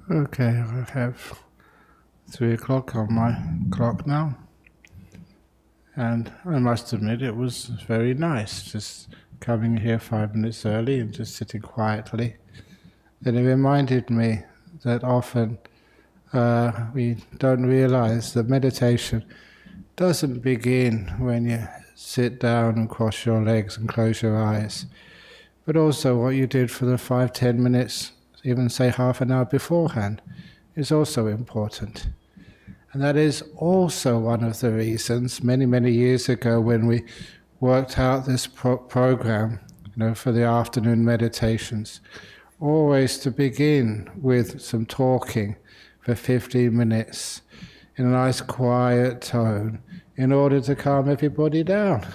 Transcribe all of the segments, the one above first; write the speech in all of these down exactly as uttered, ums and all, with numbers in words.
Okay, I have three o'clock on my clock now, and I must admit it was very nice just coming here five minutes early and just sitting quietly. And it reminded me that often uh, we don't realize that meditation doesn't begin when you sit down and cross your legs and close your eyes, but also what you did for the five, ten minutes, even say half an hour beforehand, is also important. And that is also one of the reasons, many, many years ago when we worked out this pro program, you know, for the afternoon meditations, always to begin with some talking for fifteen minutes in a nice quiet tone in order to calm everybody down.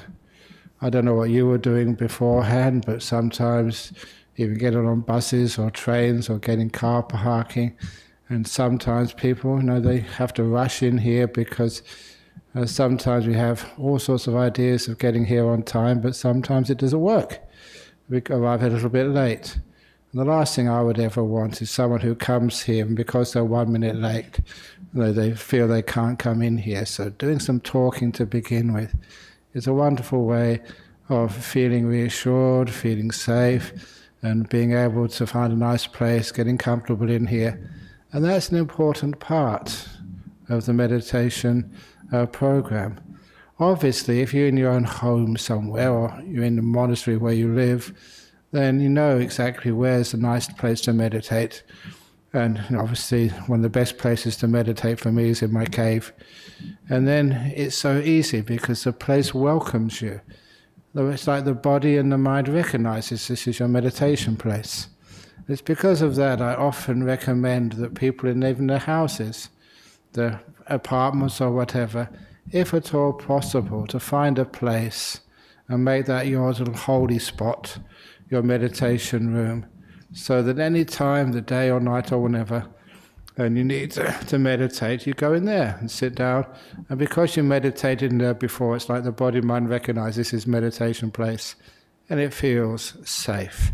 I don't know what you were doing beforehand, but sometimes even getting on buses or trains or getting car parking, and sometimes people, you know, they have to rush in here because uh, sometimes we have all sorts of ideas of getting here on time, but sometimes it doesn't work. We arrive a little bit late. And the last thing I would ever want is someone who comes here and because they're one minute late, you know, they feel they can't come in here. So doing some talking to begin with is a wonderful way of feeling reassured, feeling safe, and being able to find a nice place, getting comfortable in here. And that's an important part of the meditation uh, program. Obviously, if you're in your own home somewhere, or you're in the monastery where you live, then you know exactly where's a nice place to meditate. And you know, obviously, one of the best places to meditate for me is in my cave. And then it's so easy because the place welcomes you. It's like the body and the mind recognizes this is your meditation place. It's because of that I often recommend that people in even their houses, their apartments or whatever, if at all possible, to find a place and make that your little holy spot, your meditation room, so that any time, the day or night or whenever, and you need to, to meditate, you go in there and sit down. And because you meditated in there before, it's like the body mind recognizes this is meditation place, and it feels safe.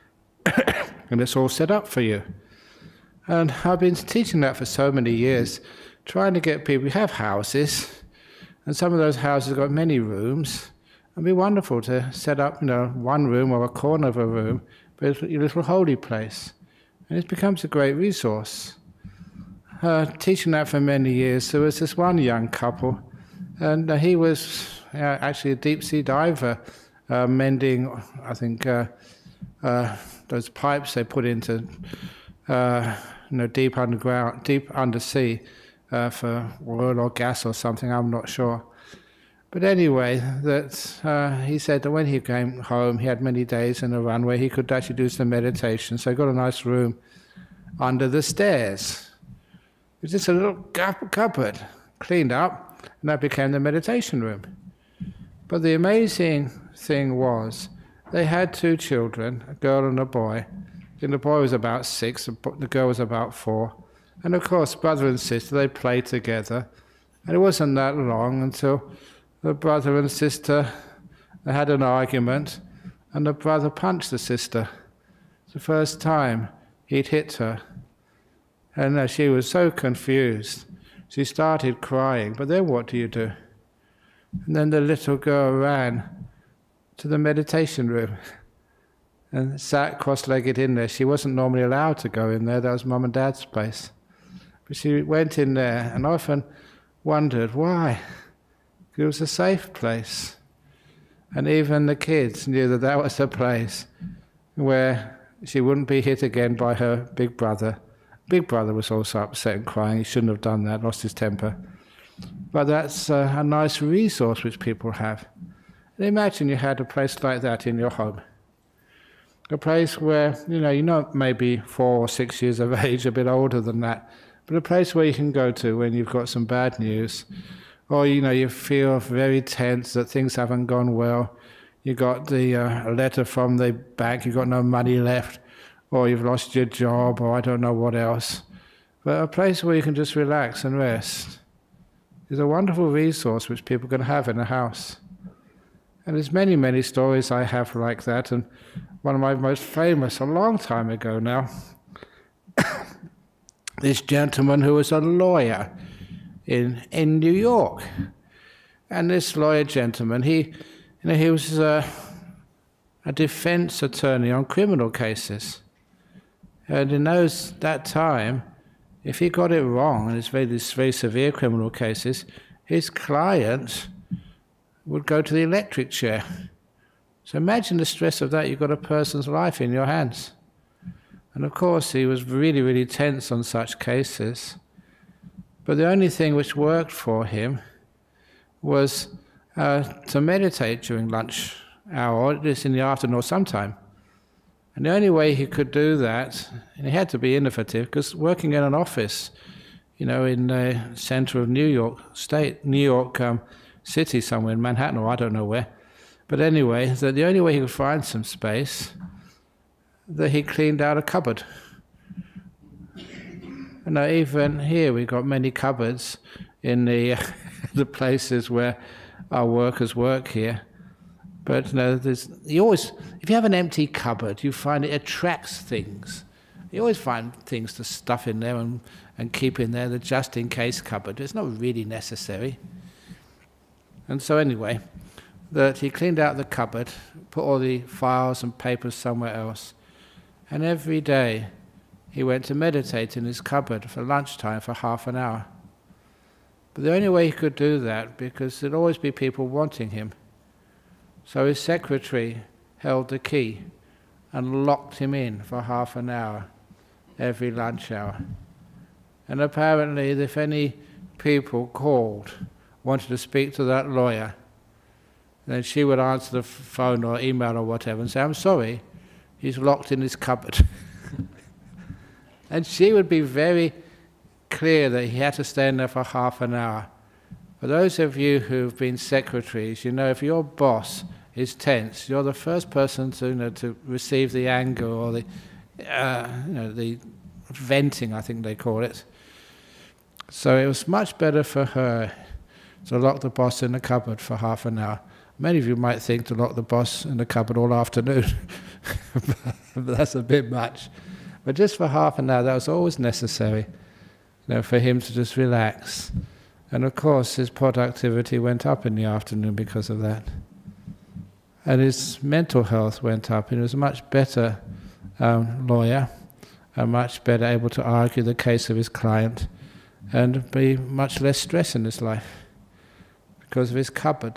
And it's all set up for you. And I've been teaching that for so many years, trying to get people. We have houses, and some of those houses have got many rooms. It'd be wonderful to set up, you know, one room or a corner of a room, but it's your little holy place. And it becomes a great resource. Uh, teaching that for many years, there was this one young couple, and uh, he was uh, actually a deep-sea diver, uh, mending, I think, uh, uh, those pipes they put into, uh, you know, deep underground, deep undersea, uh, for oil or gas or something. I'm not sure. But anyway, that uh, he said that when he came home, he had many days in a run where he could actually do some meditation. So he got a nice room under the stairs. It was just a little cupboard, cleaned up, and that became the meditation room. But the amazing thing was, they had two children, a girl and a boy. And the boy was about six, the girl was about four. And of course, brother and sister, they played together. And it wasn't that long until the brother and sister they had an argument, and the brother punched the sister. It's the first time he'd hit her. And uh, she was so confused. She started crying, but then what do you do? And then the little girl ran to the meditation room and sat cross-legged in there. She wasn't normally allowed to go in there. That was Mum and Dad's place. But she went in there and often wondered why. It was a safe place. And even the kids knew that that was a place where she wouldn't be hit again by her big brother. Big brother was also upset and crying. He shouldn't have done that, lost his temper. But that's uh, a nice resource which people have. And imagine you had a place like that in your home. A place where, you know, you're not maybe four or six years of age, a bit older than that, but a place where you can go to when you've got some bad news, or, you know, you feel very tense that things haven't gone well. You got the uh, letter from the bank, you've got no money left, or you've lost your job, or I don't know what else. But a place where you can just relax and rest is a wonderful resource which people can have in a house. And there's many, many stories I have like that, and one of my most famous, a long time ago now, this gentleman who was a lawyer in in New York. And this lawyer gentleman, he, you know, he was a, a defense attorney on criminal cases. And in those that time, if he got it wrong in his very, these very severe criminal cases, his client would go to the electric chair. So imagine the stress of that. You've got a person's life in your hands. And of course, he was really, really tense on such cases. But the only thing which worked for him was uh, to meditate during lunch hour, or just in the afternoon or sometime. And the only way he could do that, and he had to be innovative, because working in an office, you know, in the center of New York State, New York um, City, somewhere in Manhattan, or I don't know where. But anyway, that the only way he could find some space, that he cleaned out a cupboard. And now even here we've got many cupboards in the the places where our workers work here. But you know, there's you always, if you have an empty cupboard, you find it attracts things. You always find things to stuff in there and, and keep in there. The just-in-case cupboard, it's not really necessary. And so anyway, that he cleaned out the cupboard, put all the files and papers somewhere else, and every day he went to meditate in his cupboard for lunchtime for half an hour. But the only way he could do that, because there'd always be people wanting him. So his secretary held the key and locked him in for half an hour every lunch hour. And apparently, if any people called, wanted to speak to that lawyer, then she would answer the phone or email or whatever and say, "I'm sorry, he's locked in his cupboard." And she would be very clear that he had to stay in there for half an hour. For those of you who've been secretaries, you know if your boss is tense, you're the first person to, you know, to receive the anger or the, uh, you know, the venting, I think they call it. So it was much better for her to lock the boss in the cupboard for half an hour. Many of you might think to lock the boss in the cupboard all afternoon, but that's a bit much. But just for half an hour, that was always necessary, you know, for him to just relax. And of course, his productivity went up in the afternoon because of that. And his mental health went up, and he was a much better um, lawyer, and much better able to argue the case of his client, and be much less stress in his life because of his cupboard.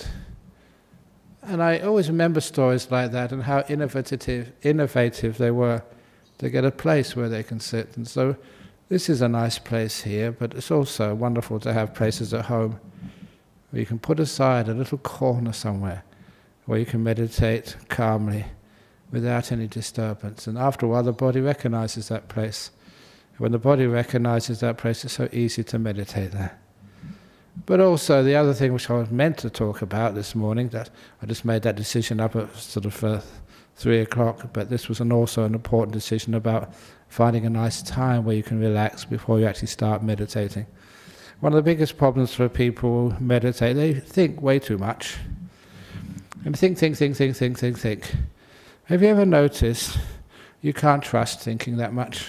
And I always remember stories like that and how innovative, innovative they were to get a place where they can sit. And so this is a nice place here, but it's also wonderful to have places at home where you can put aside a little corner somewhere where you can meditate calmly without any disturbance. And after a while, the body recognizes that place. When the body recognizes that place, it's so easy to meditate there. But also, the other thing which I was meant to talk about this morning, that I just made that decision up at sort of uh, three o'clock, but this was an also an important decision about finding a nice time where you can relax before you actually start meditating. One of the biggest problems for people who meditate, they think way too much. And think, think, think, think, think, think, think. Have you ever noticed you can't trust thinking that much?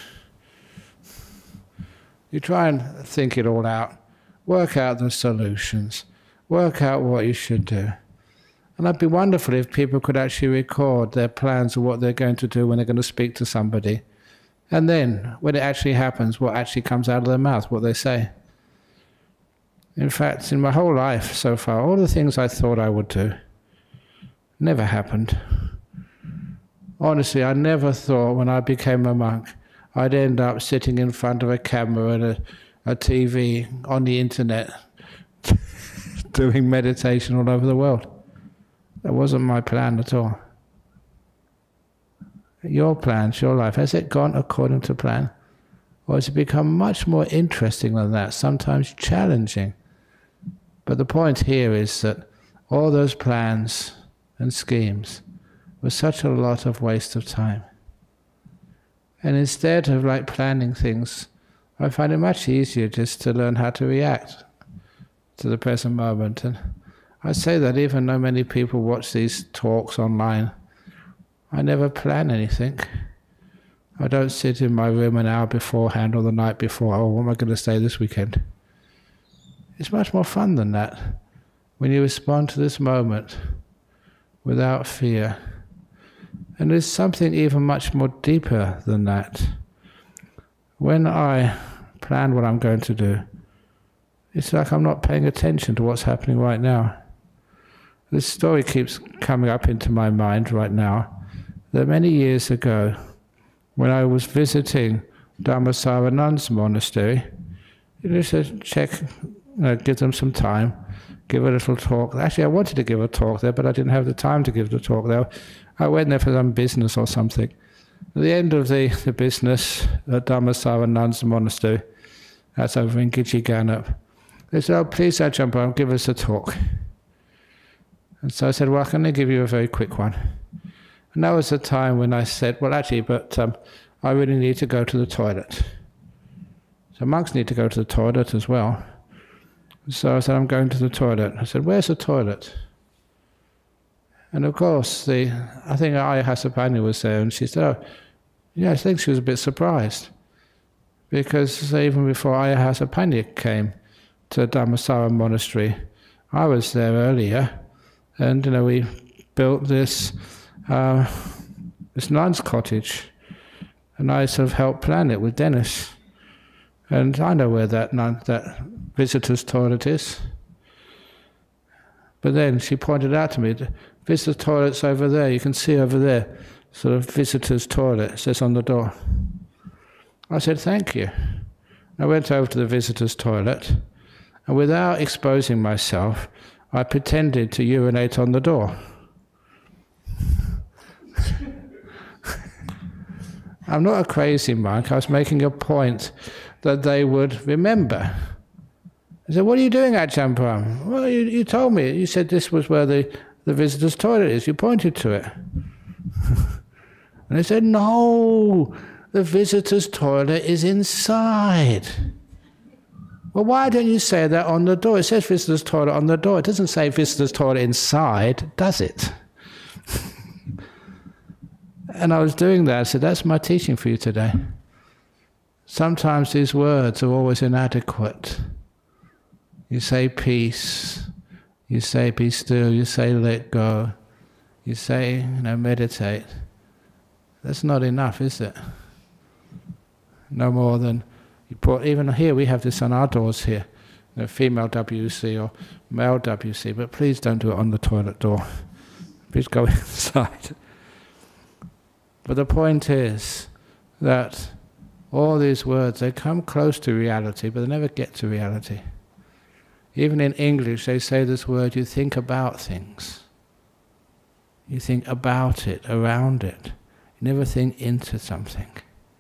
You try and think it all out, work out the solutions, work out what you should do. And it'd be wonderful if people could actually record their plans of what they're going to do when they're going to speak to somebody. And then, when it actually happens, what actually comes out of their mouth, what they say. In fact, in my whole life so far, all the things I thought I would do never happened. Honestly, I never thought when I became a monk I'd end up sitting in front of a camera and a, a T V on the internet doing meditation all over the world. That wasn't my plan at all. Your plans, your life, has it gone according to plan? Or has it become much more interesting than that, sometimes challenging? But the point here is that all those plans and schemes were such a lot of waste of time. And instead of like planning things, I find it much easier just to learn how to react to the present moment. And I say that even though many people watch these talks online, I never plan anything. I don't sit in my room an hour beforehand or the night before, oh, what am I going to say this weekend? It's much more fun than that. When you respond to this moment without fear. And there's something even much more deeper than that. When I plan what I'm going to do, it's like I'm not paying attention to what's happening right now. This story keeps coming up into my mind right now, that many years ago, when I was visiting Dhammasara Nuns Monastery, you just said, check, you know, give them some time, give a little talk. Actually, I wanted to give a talk there, but I didn't have the time to give the talk there. I went there for some business or something. At the end of the, the business at Dhammasara Nuns Monastery, that's over in Gijigannap, they said, oh, please, Ajahn Brahm, give us a talk. And so I said, well, I can only give you a very quick one. And that was the time when I said, well, actually, but um, I really need to go to the toilet. So monks need to go to the toilet as well. So I said, I'm going to the toilet. I said, where's the toilet? And of course, the I think Ayya Hasapanya was there, and she said, oh, yeah, I think she was a bit surprised. Because even before Ayya Hasapanya came to Dhammasara Monastery, I was there earlier, and you know, we built this uh, this nun's cottage, and I sort of helped plan it with Dennis. And I know where that nun, that visitor's toilet is. But then she pointed out to me, the visitor's toilet's over there, you can see over there, sort of visitor's toilet, it says on the door. I said, thank you. I went over to the visitor's toilet, and without exposing myself, I pretended to urinate on the door. I'm not a crazy monk, I was making a point that they would remember. I said, what are you doing, Ajahn Brahm? Well, you, you told me, you said this was where the, the visitor's toilet is, you pointed to it. And they said, no, the visitor's toilet is inside. Well, why don't you say that on the door? It says visitor's toilet on the door. It doesn't say visitor's toilet inside, does it? And I was doing that. I said, that's my teaching for you today. Sometimes these words are always inadequate. You say peace, you say be still, you say let go, you say, you know, meditate. That's not enough, is it? No more than you put, even here we have this on our doors here, you know, female W C or male W C, but please don't do it on the toilet door. Please go inside. But the point is that all these words, they come close to reality, but they never get to reality. Even in English, they say this word, you think about things. You think about it, around it. You never think into something.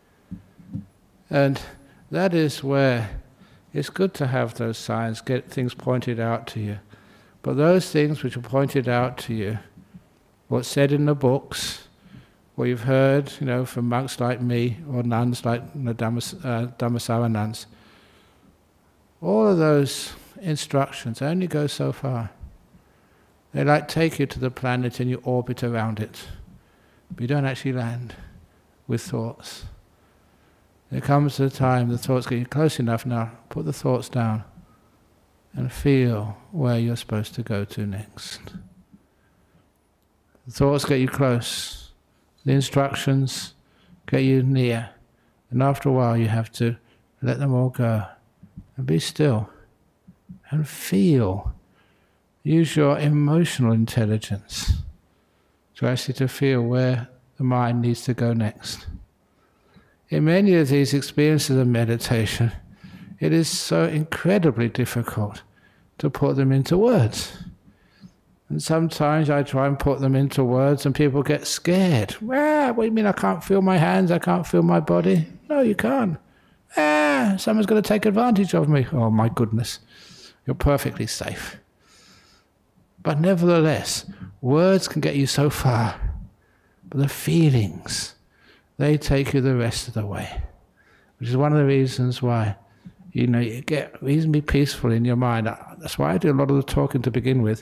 And that is where it's good to have those signs, get things pointed out to you. But those things which are pointed out to you, what's said in the books, what you've heard, you know, from monks like me or nuns like the Dhammas, uh, Dhammasara nuns, all of those instructions only go so far. They like take you to the planet and you orbit around it, but you don't actually land with thoughts. There comes a time the thoughts get you close enough now, put the thoughts down and feel where you're supposed to go to next. The thoughts get you close. The instructions get you near, and after a while you have to let them all go and be still and feel. Use your emotional intelligence to actually to feel where the mind needs to go next. In many of these experiences of meditation, it is so incredibly difficult to put them into words. And sometimes I try and put them into words and people get scared. Ah, what do you mean I can't feel my hands, I can't feel my body? No, you can't. Ah, someone's going to take advantage of me. Oh my goodness, you're perfectly safe. But nevertheless, words can get you so far. But the feelings, they take you the rest of the way. Which is one of the reasons why, you know, you get reasonably peaceful in your mind. That's why I do a lot of the talking to begin with.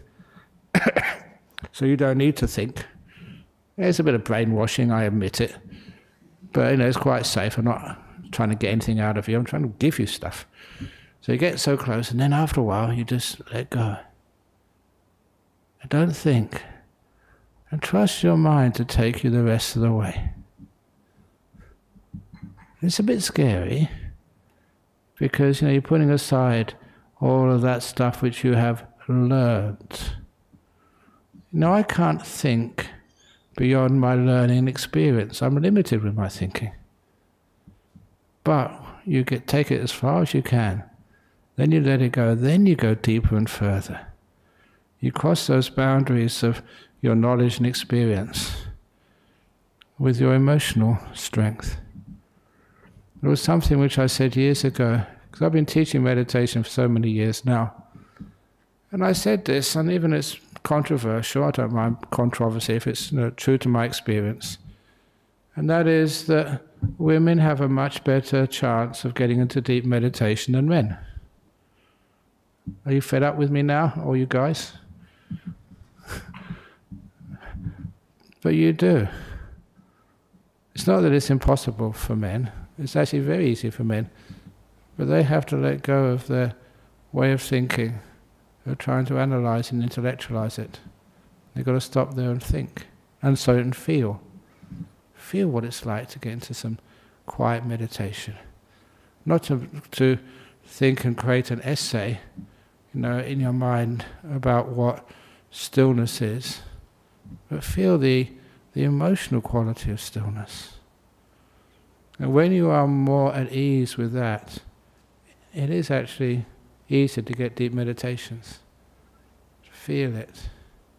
So you don't need to think. There's a bit of brainwashing, I admit it. But you know, it's quite safe. I'm not trying to get anything out of you. I'm trying to give you stuff. So you get so close, and then after a while, you just let go. And don't think. And trust your mind to take you the rest of the way. It's a bit scary, because you know, you're putting aside all of that stuff which you have learned. You know, I can't think beyond my learning and experience. I'm limited with my thinking. But you get take it as far as you can. Then you let it go. Then you go deeper and further. You cross those boundaries of your knowledge and experience with your emotional strength. It was something which I said years ago, because I've been teaching meditation for so many years now. And I said this, and even it's controversial, I don't mind controversy if it's you know, true to my experience. And that is that women have a much better chance of getting into deep meditation than men. Are you fed up with me now, all you guys? But you do. It's not that it's impossible for men. It's actually very easy for men. But they have to let go of their way of thinking, of trying to analyze and intellectualize it. They've got to stop there and think, and so and feel. Feel what it's like to get into some quiet meditation. Not to, to think and create an essay, you know, in your mind about what stillness is, but feel the, the emotional quality of stillness. And when you are more at ease with that, it is actually easier to get deep meditations. Feel it.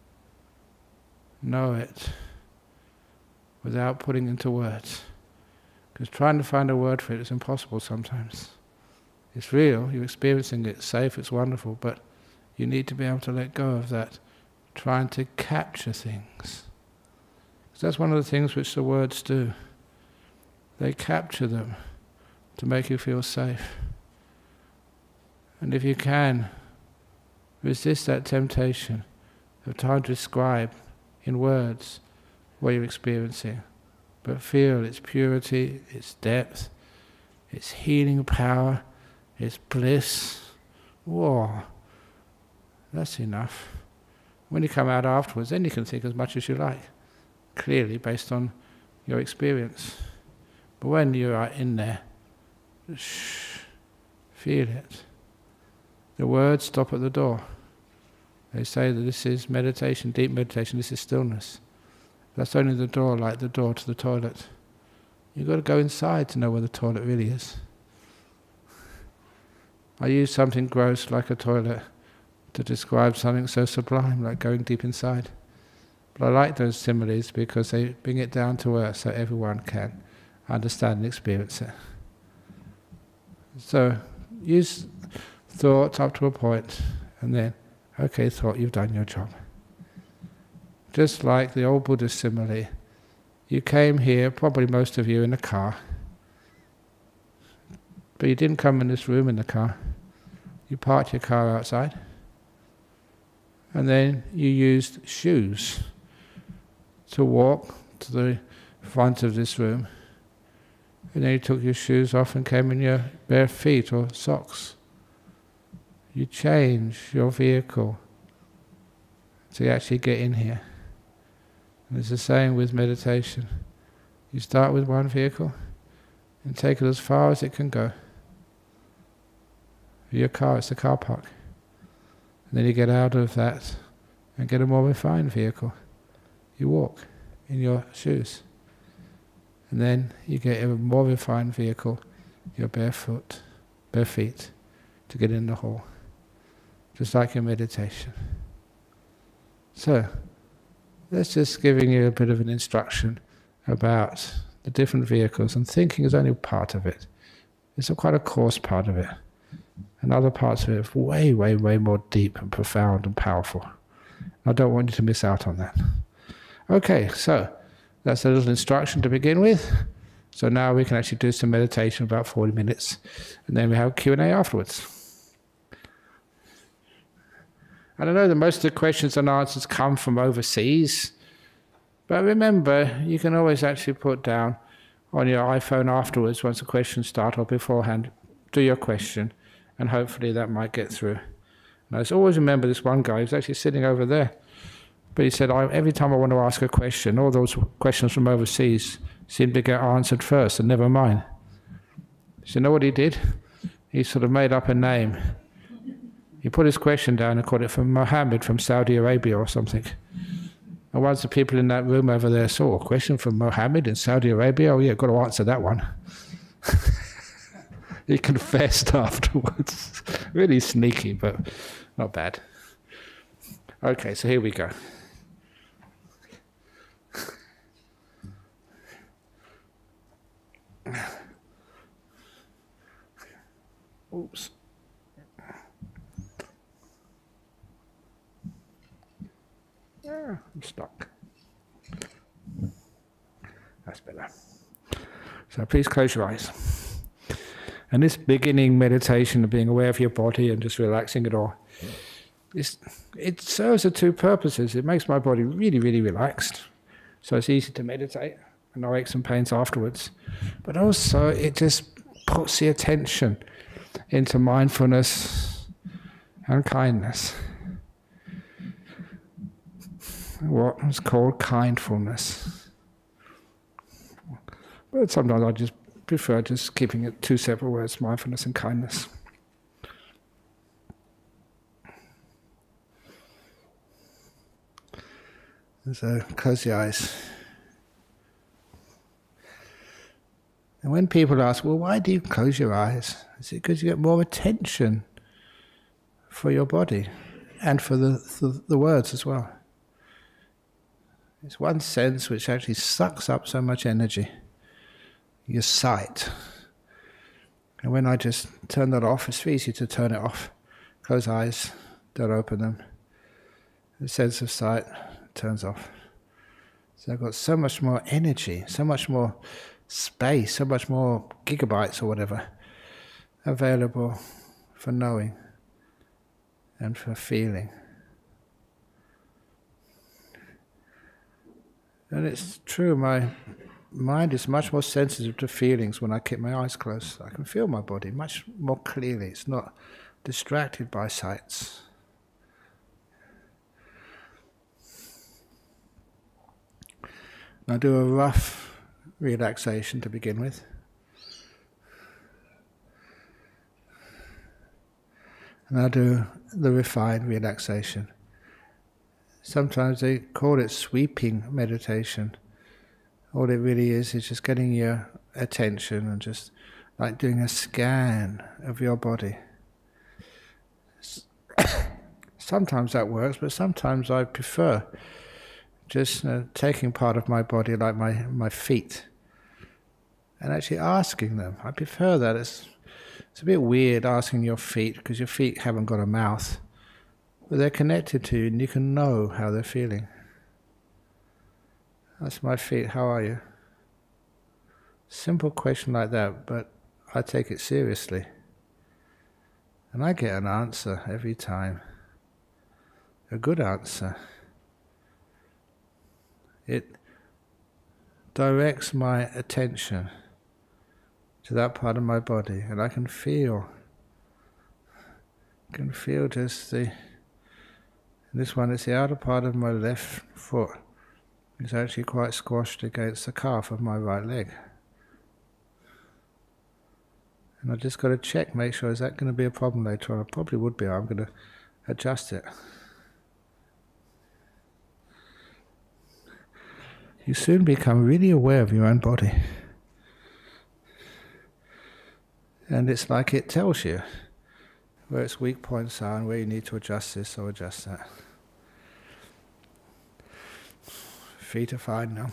Know it. Without putting into words. Because trying to find a word for it is impossible sometimes. It's real, you're experiencing it, it's safe, it's wonderful, but you need to be able to let go of that, trying to capture things. Because that's one of the things which the words do. They capture them to make you feel safe. And if you can, resist that temptation of trying to describe in words what you're experiencing, but feel its purity, its depth, its healing power, its bliss. Whoa, that's enough. When you come out afterwards, then you can think as much as you like, clearly based on your experience. But when you are in there, shh, feel it. The words stop at the door. They say that this is meditation, deep meditation, this is stillness. That's only the door, like the door to the toilet. You've got to go inside to know where the toilet really is. I use something gross like a toilet to describe something so sublime, like going deep inside. But I like those similes because they bring it down to earth so everyone can understand and experience it. So use thought up to a point, and then, okay, thought, you've done your job. Just like the old Buddhist simile, you came here, probably most of you, in a car, but you didn't come in this room in the car. You parked your car outside, and then you used shoes to walk to the front of this room. And then you took your shoes off and came in your bare feet or socks. You change your vehicle to actually get in here. And it's the same with meditation. You start with one vehicle and take it as far as it can go. Your car, it's a car park. And then you get out of that and get a more refined vehicle. You walk in your shoes. And then you get a more refined vehicle, your barefoot, bare feet, to get in the hall. Just like your meditation. So, that's just giving you a bit of an instruction about the different vehicles, and thinking is only part of it. It's a quite a coarse part of it. And other parts of it are way, way, way more deep and profound and powerful. I don't want you to miss out on that. Okay, so that's a little instruction to begin with. So now we can actually do some meditation about forty minutes, and then we have Q and A afterwards. And I know that most of the questions and answers come from overseas, but remember, you can always actually put down on your iPhone afterwards, once the questions start, or beforehand, do your question, and hopefully that might get through. And I just always remember this one guy, he was actually sitting over there, but he said, I, every time I want to ask a question, all those questions from overseas seem to get answered first, and never mine. So you know what he did? He sort of made up a name. He put his question down and called it from Mohammed from Saudi Arabia or something. And once the people in that room over there saw a question from Mohammed in Saudi Arabia, oh yeah, got to answer that one. He confessed afterwards. Really sneaky, but not bad. Okay, so here we go. Oops. Yeah, I'm stuck. That's better. So please close your eyes. And this beginning meditation of being aware of your body and just relaxing it all, it's, it serves the two purposes. It makes my body really, really relaxed, so it's easy to meditate, and no aches and pains afterwards. But also it just puts the attention into mindfulness and kindness. What is called kindfulness. But sometimes I just prefer just keeping it two separate words, mindfulness and kindness. So close your eyes. And when people ask, well, why do you close your eyes? Is it because you get more attention for your body and for the, the, the words as well? It's one sense which actually sucks up so much energy. Your sight. And when I just turn that off, it's easy to turn it off. Close eyes, don't open them. The sense of sight turns off. So I've got so much more energy, so much more space, so much more gigabytes or whatever available for knowing and for feeling. And it's true, my mind is much more sensitive to feelings when I keep my eyes closed. I can feel my body much more clearly. It's not distracted by sights. I'll do a rough relaxation to begin with. And I'll do the refined relaxation. Sometimes they call it sweeping meditation. All it really is is just getting your attention and just like doing a scan of your body. Sometimes that works, but sometimes I prefer just uh, taking part of my body, like my, my feet, and actually asking them. I prefer that. It's, it's a bit weird asking your feet, because your feet haven't got a mouth. But they're connected to you, and you can know how they're feeling. That's my feet, how are you? Simple question like that, but I take it seriously. And I get an answer every time. A good answer. It directs my attention to that part of my body, and I can feel, can feel just the, this one is the outer part of my left foot. It's actually quite squashed against the calf of my right leg. And I just got to check, make sure, is that going to be a problem later on? It probably would be. I'm going to adjust it. You soon become really aware of your own body. And it's like it tells you where its weak points are and where you need to adjust this or adjust that. Feet are fine now.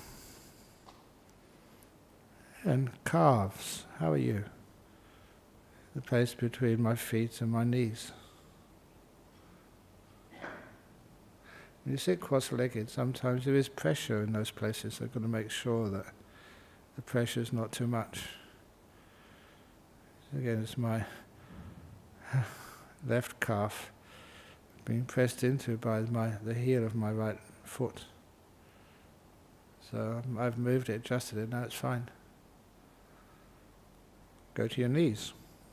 And calves, how are you? The place between my feet and my knees. When you sit cross-legged, sometimes there is pressure in those places. So I've got to make sure that the pressure is not too much. Again, it's my left calf being pressed into by my the heel of my right foot. So I've moved it, adjusted it, now it's fine. go to your knees.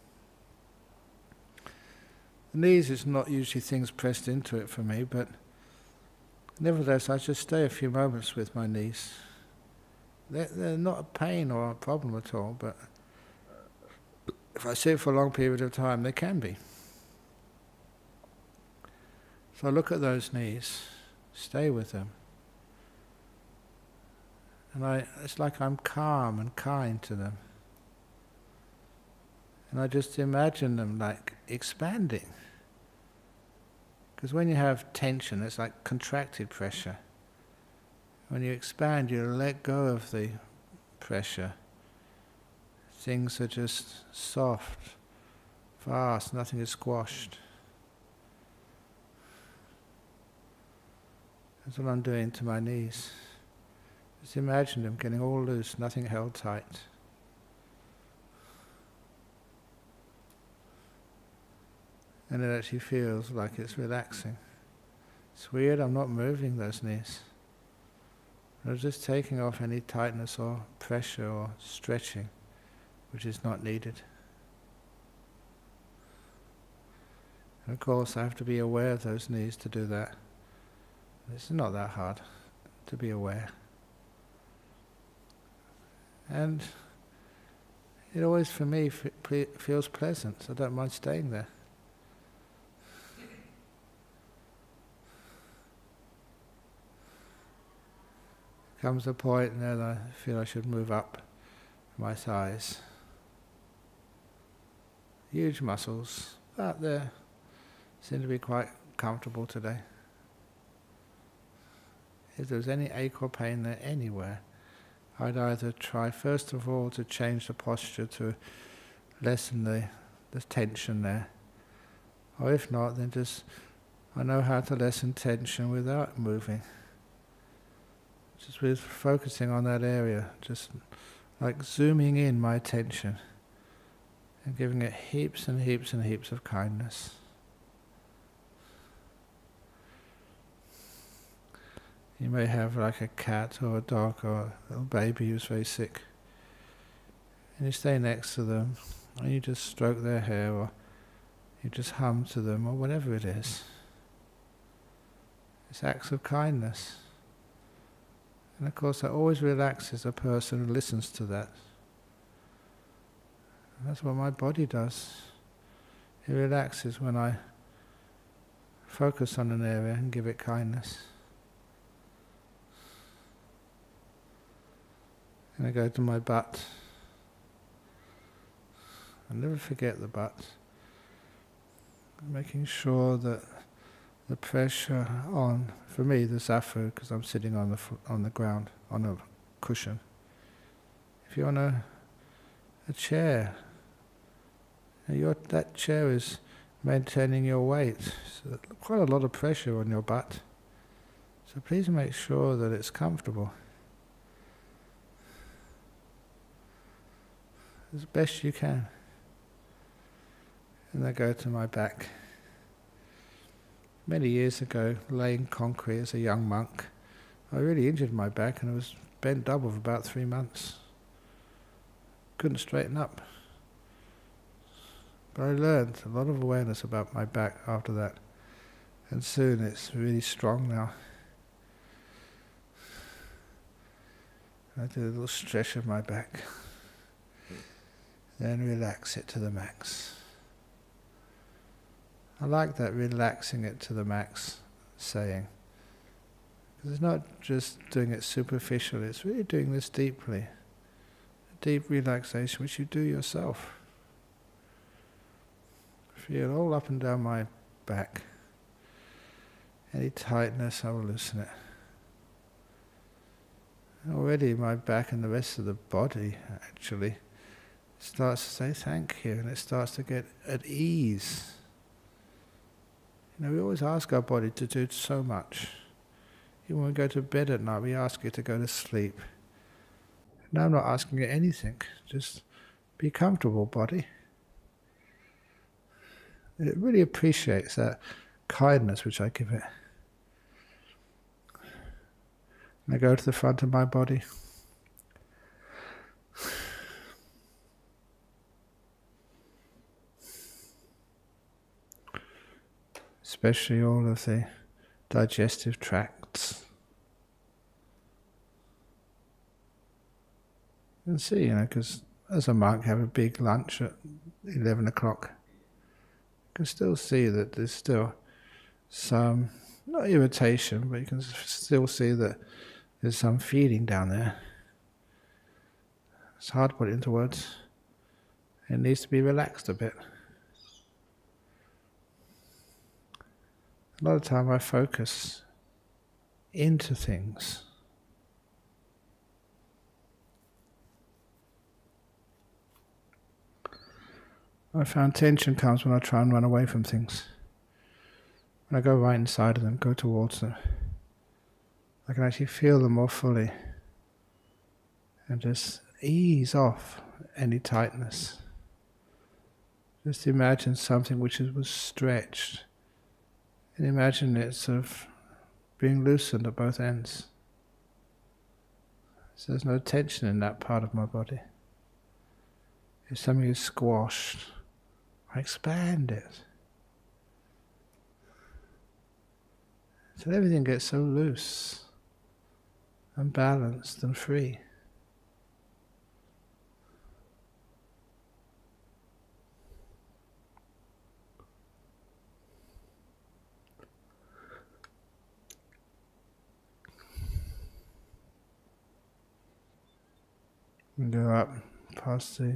The knees is not usually things pressed into it for me, but nevertheless I just stay a few moments with my knees. They're, they're not a pain or a problem at all, but if I sit for a long period of time, they can be. So I look at those knees, stay with them, and I, it's like I'm calm and kind to them. And I just imagine them like expanding. Because when you have tension, it's like contracted pressure. When you expand, you let go of the pressure. Things are just soft, fast, nothing is squashed. That's what I'm doing to my knees. Just imagine them getting all loose, nothing held tight. And it actually feels like it's relaxing. It's weird, I'm not moving those knees. I'm just taking off any tightness or pressure or stretching, which is not needed. And of course, I have to be aware of those knees to do that. It's not that hard to be aware. And it always, for me, f- feels pleasant, so I don't mind staying there. Comes a point and then I feel I should move up my thighs. Huge muscles, but they seem to be quite comfortable today. If there's any ache or pain there anywhere, I'd either try first of all to change the posture to lessen the, the tension there, or if not, then just I know how to lessen tension without moving. Just with focusing on that area, just like zooming in my attention and giving it heaps and heaps and heaps of kindness. You may have like a cat or a dog or a little baby who's very sick, and you stay next to them and you just stroke their hair or you just hum to them or whatever it is. It's acts of kindness. And of course that always relaxes a person who listens to that. And that's what my body does. It relaxes when I focus on an area and give it kindness. And I go to my butt. I never forget the butt. Making sure that the pressure on, for me, the zafu, because I'm sitting on the on the ground, on a cushion. If you're on a, a chair, your, that chair is maintaining your weight. So quite a lot of pressure on your butt. So please make sure that it's comfortable. As best you can. And I go to my back. Many years ago, laying concrete as a young monk, I really injured my back and I was bent double for about three months. Couldn't straighten up. But I learned a lot of awareness about my back after that. And soon it's really strong now. I do a little stretch of my back. Then relax it to the max. I like that relaxing it to the max saying. Because it's not just doing it superficially, it's really doing this deeply. A deep relaxation which you do yourself. Feel all up and down my back. Any tightness, I will loosen it. Already my back and the rest of the body actually starts to say thank you, and it starts to get at ease. You know, we always ask our body to do so much. Even when we go to bed at night, we ask it to go to sleep. Now I'm not asking it anything, just be comfortable, body. It really appreciates that kindness which I give it. And I go to the front of my body. especially all of the digestive tracts. And see, you know, because as a monk, have a big lunch at eleven o'clock. You can still see that there's still some, not irritation, but you can still see that there's some feeling down there. It's hard to put it into words. It needs to be relaxed a bit. A lot of time I focus into things. I found tension comes when I try and run away from things. When I go right inside of them, go towards them, I can actually feel them more fully and just ease off any tightness. Just imagine something which was stretched, and imagine it sort of being loosened at both ends. So there's no tension in that part of my body. If something is squashed, I expand it. So everything gets so loose and balanced and free. And go up past the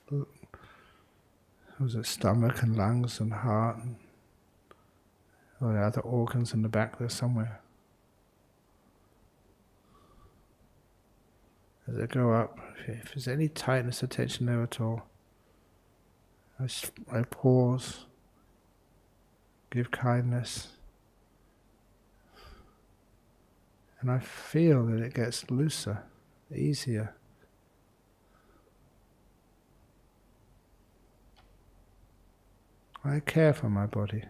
was it stomach and lungs and heart and all the other organs in the back there somewhere. As I go up, if there's any tightness or tension there at all, I, I pause, give kindness, and I feel that it gets looser, easier. I care for my body.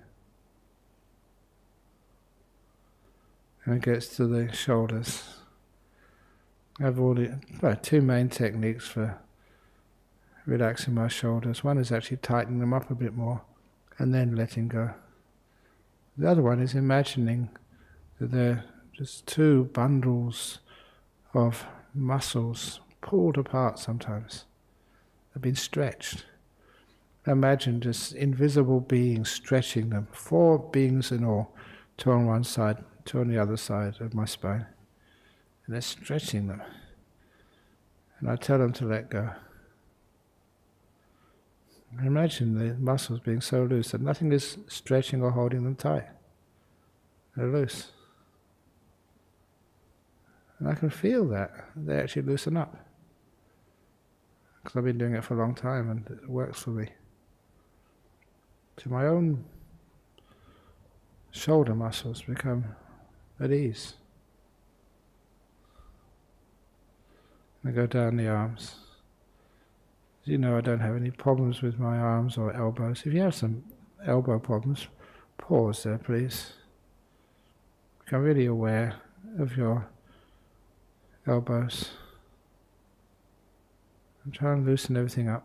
And it gets to the shoulders. I have all the, well, two main techniques for relaxing my shoulders. One is actually tightening them up a bit more and then letting go. The other one is imagining that they're just two bundles of muscles pulled apart sometimes. They've been stretched. Imagine just invisible beings stretching them, four beings in all, two on one side, two on the other side of my spine. And they're stretching them. And I tell them to let go. And imagine the muscles being so loose that nothing is stretching or holding them tight. They're loose. And I can feel that. They actually loosen up. Because I've been doing it for a long time and it works for me. So my own shoulder muscles become at ease. I go down the arms. As you know, I don't have any problems with my arms or elbows. If you have some elbow problems, pause there, please. Become really aware of your elbows. And try and loosen everything up.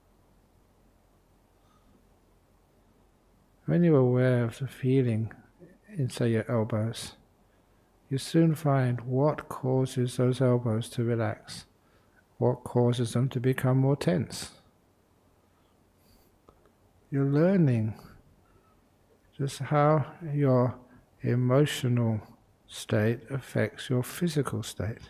When you're aware of the feeling inside your elbows, you soon find what causes those elbows to relax, what causes them to become more tense. You're learning just how your emotional state affects your physical state.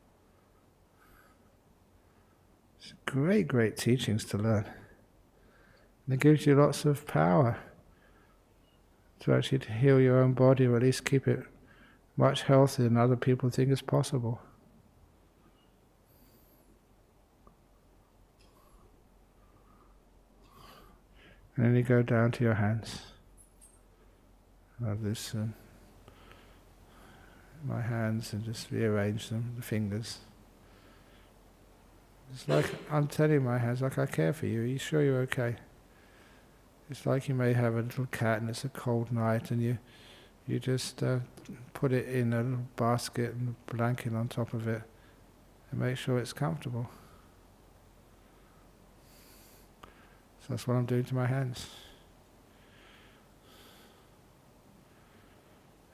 It's great, great teachings to learn. And it gives you lots of power to actually to heal your own body, or at least keep it much healthier than other people think is possible. And then you go down to your hands. I loosen my hands and just rearrange them, the fingers. It's like I'm telling my hands, like I care for you. Are you sure you're okay? It's like you may have a little cat and it's a cold night and you you just uh, put it in a little basket and a blanket on top of it and make sure it's comfortable. So that's what I'm doing to my hands.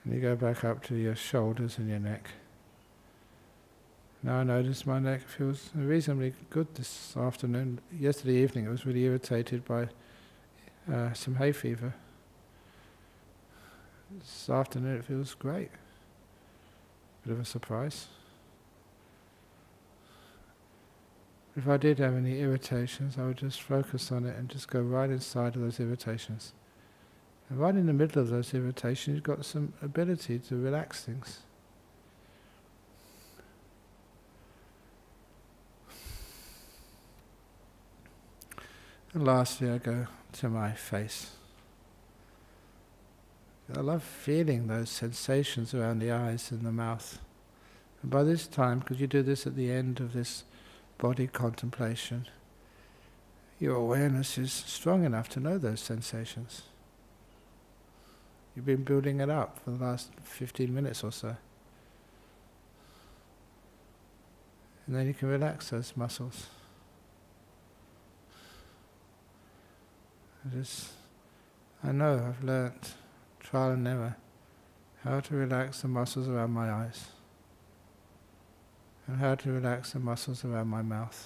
And you go back up to your shoulders and your neck. Now I notice my neck feels reasonably good this afternoon. Yesterday evening I was really irritated by uh, some hay fever. This afternoon it feels great. Bit of a surprise. If I did have any irritations, I would just focus on it and just go right inside of those irritations. And right in the middle of those irritations, you've got some ability to relax things. And lastly, I go to my face. I love feeling those sensations around the eyes and the mouth. And by this time, because you do this at the end of this body contemplation, your awareness is strong enough to know those sensations. You've been building it up for the last fifteen minutes or so. And then you can relax those muscles. I just, I know I've learnt, trial and error, how to relax the muscles around my eyes and how to relax the muscles around my mouth.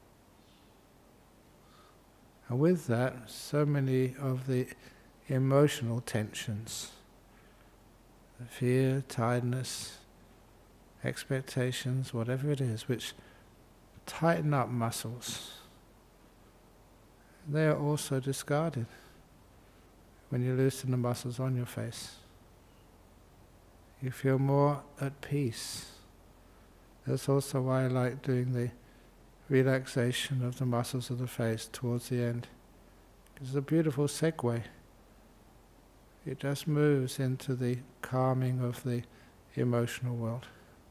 And with that, so many of the emotional tensions, the fear, tiredness, expectations, whatever it is, which tighten up muscles, they are also discarded when you loosen the muscles on your face. You feel more at peace. That's also why I like doing the relaxation of the muscles of the face towards the end. It's a beautiful segue. It just moves into the calming of the emotional world.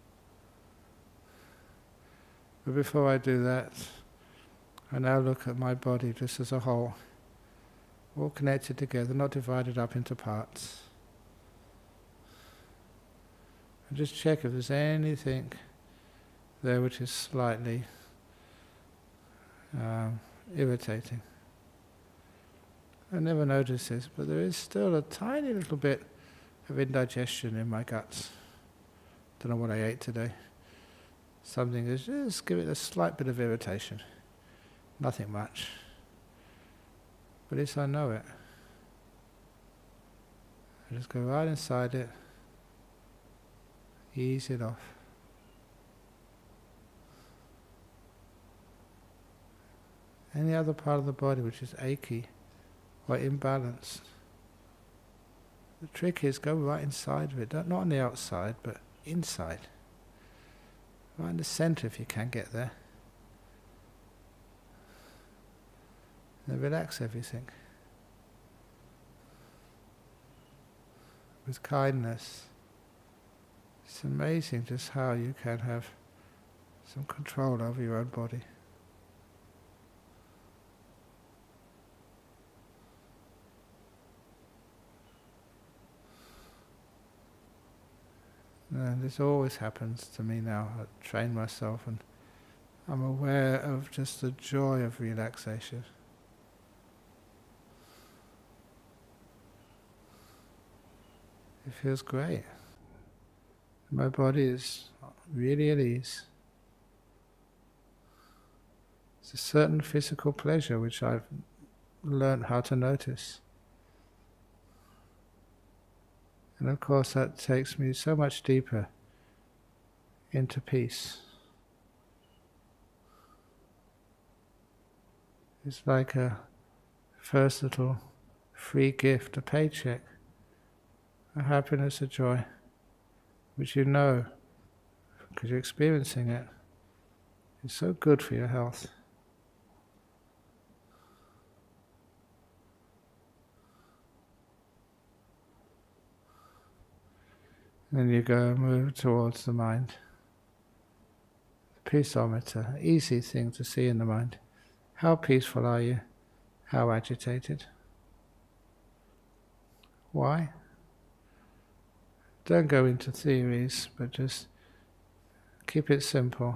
But before I do that, I now look at my body just as a whole, all connected together, not divided up into parts. And just check if there's anything there which is slightly um, irritating. I never notice this, but there is still a tiny little bit of indigestion in my guts. Don't know what I ate today. Something is just give it a slight bit of irritation. Nothing much. But at least I know it. I just go right inside it, ease it off. Any other part of the body which is achy or imbalanced, the trick is go right inside of it, not on the outside, but inside. Right in the center if you can get there. And relax everything. With kindness. It's amazing just how you can have some control over your own body. And this always happens to me now. I train myself and I'm aware of just the joy of relaxation. It feels great. My body is really at ease. It's a certain physical pleasure which I've learned how to notice. And of course that takes me so much deeper into peace. It's like a first little free gift, a paycheck. A happiness, a joy, which you know, because you're experiencing it, is so good for your health. Then you go and move towards the mind. The peaceometer, easy thing to see in the mind. How peaceful are you? How agitated? Why? Don't go into theories, but just keep it simple.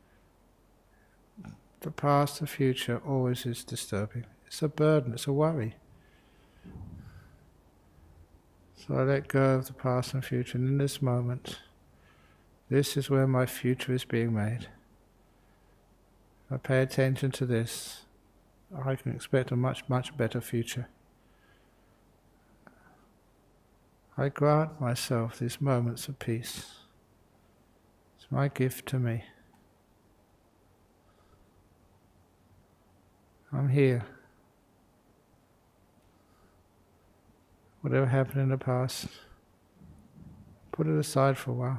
The past, the future always is disturbing. It's a burden, it's a worry. So I let go of the past and future, and in this moment, this is where my future is being made. If I pay attention to this, I can expect a much, much better future. I grant myself these moments of peace. It's my gift to me. I'm here. Whatever happened in the past, put it aside for a while.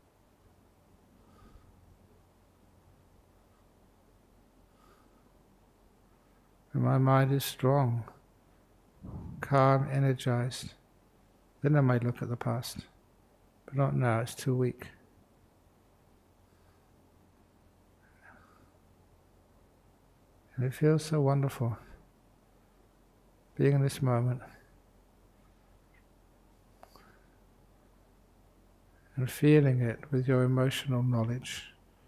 And my mind is strong, calm, energized. Then I might look at the past. But not now, it's too weak. And it feels so wonderful being in this moment and feeling it with your emotional knowledge.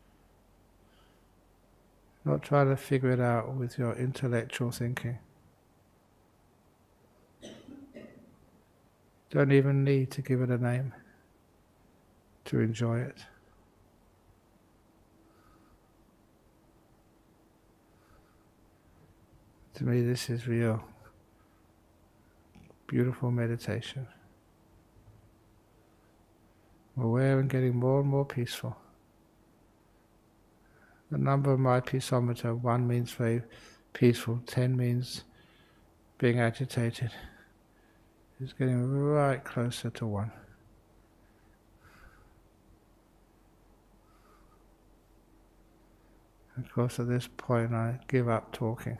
Not trying to figure it out with your intellectual thinking. Don't even need to give it a name to enjoy it. To me, this is real, beautiful meditation. Aware and getting more and more peaceful. The number of my peaceometer, one means very peaceful, ten means being agitated. It's getting right closer to one. Of course, at this point, I give up talking.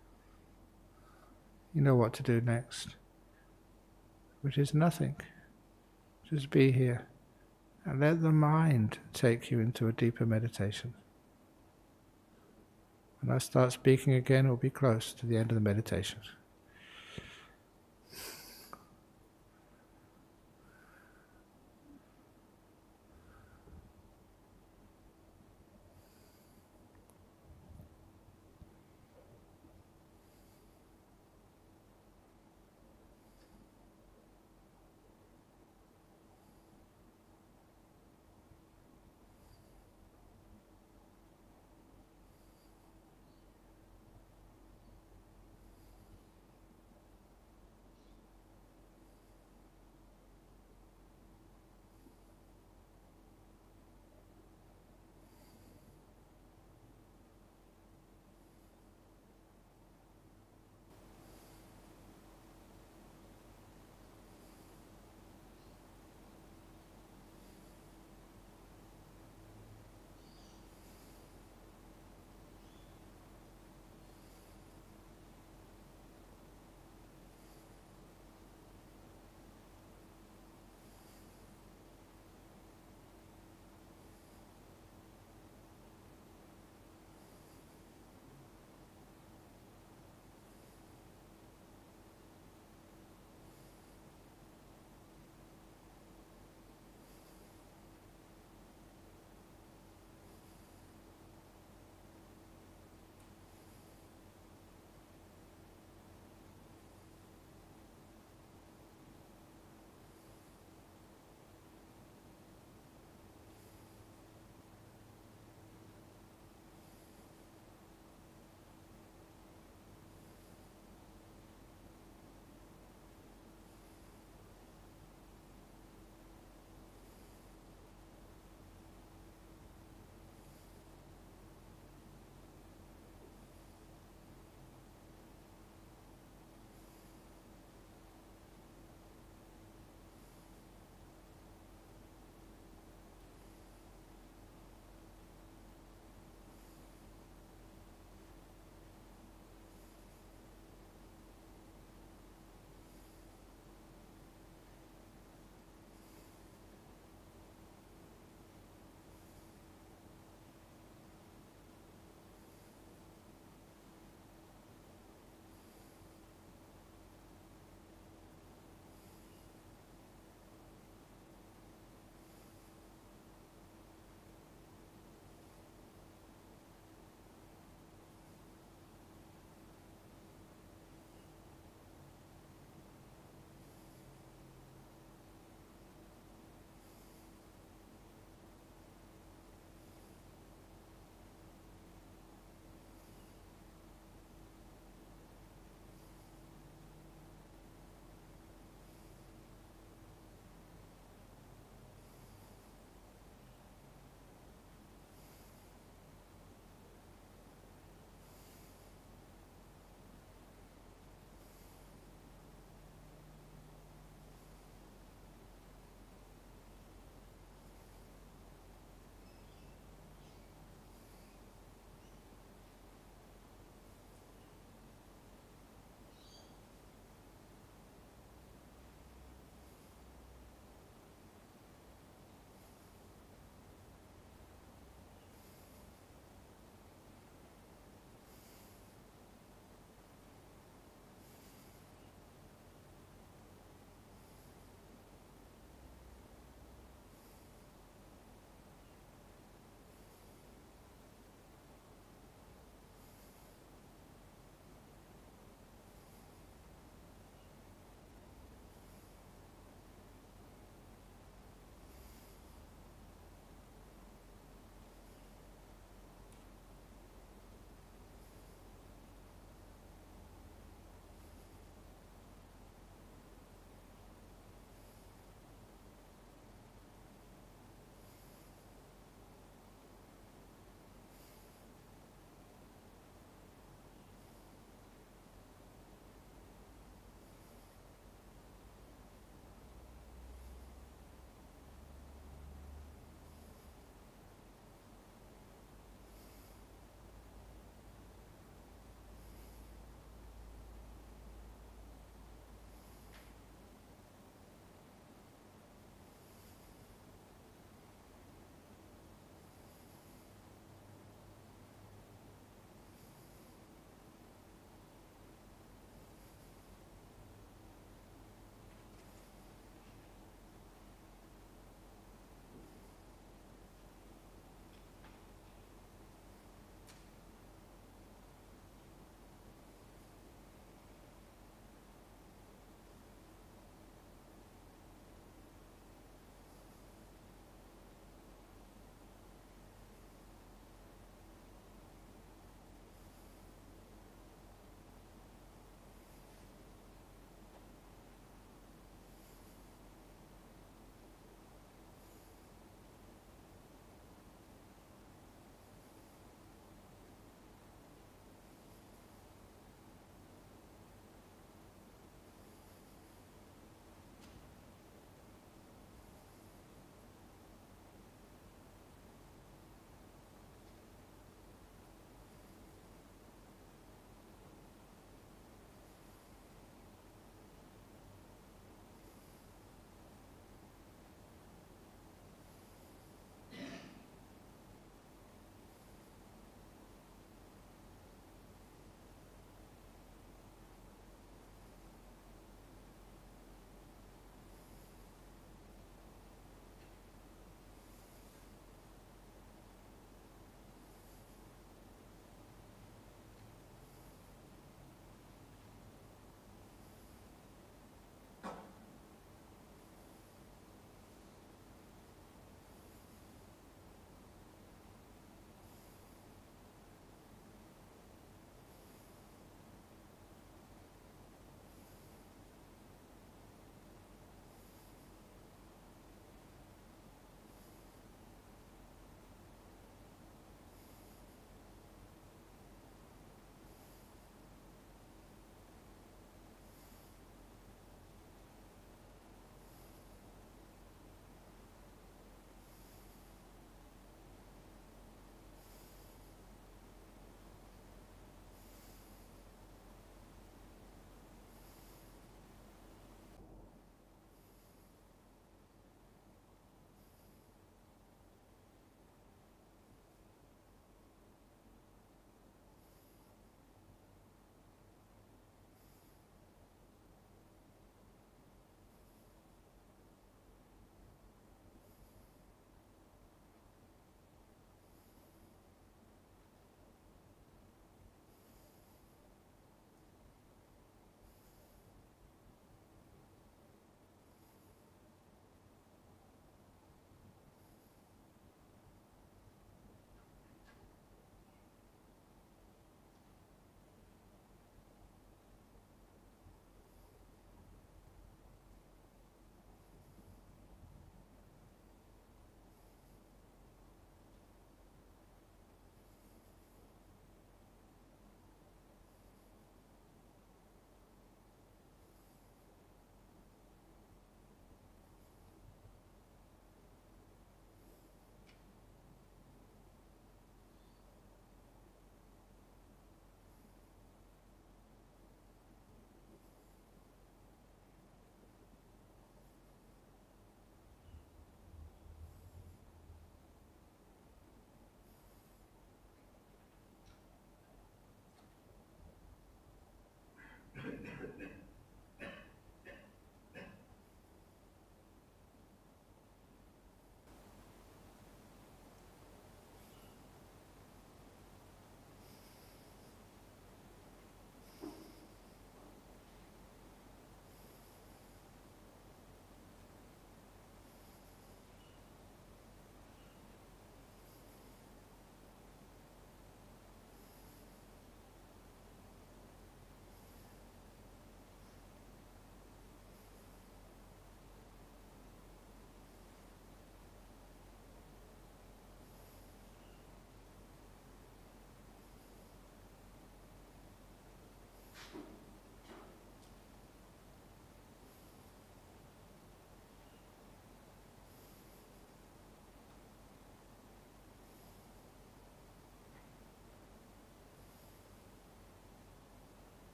You know what to do next, which is nothing. Just be here and let the mind take you into a deeper meditation. When I start speaking again, it will be close to the end of the meditation.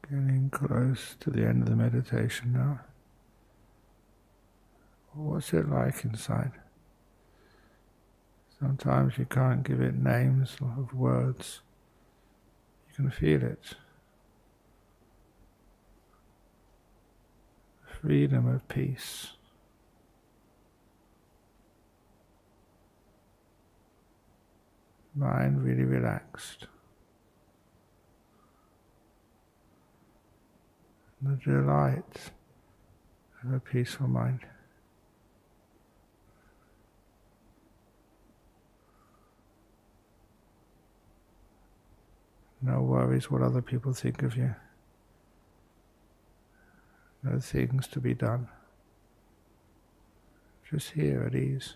Getting close to the end of the meditation now. What's it like inside? Sometimes you can't give it names of words. You can feel it. Freedom of peace. Mind really relaxed. The delight of a peaceful mind. No worries what other people think of you. No things to be done. Just here at ease.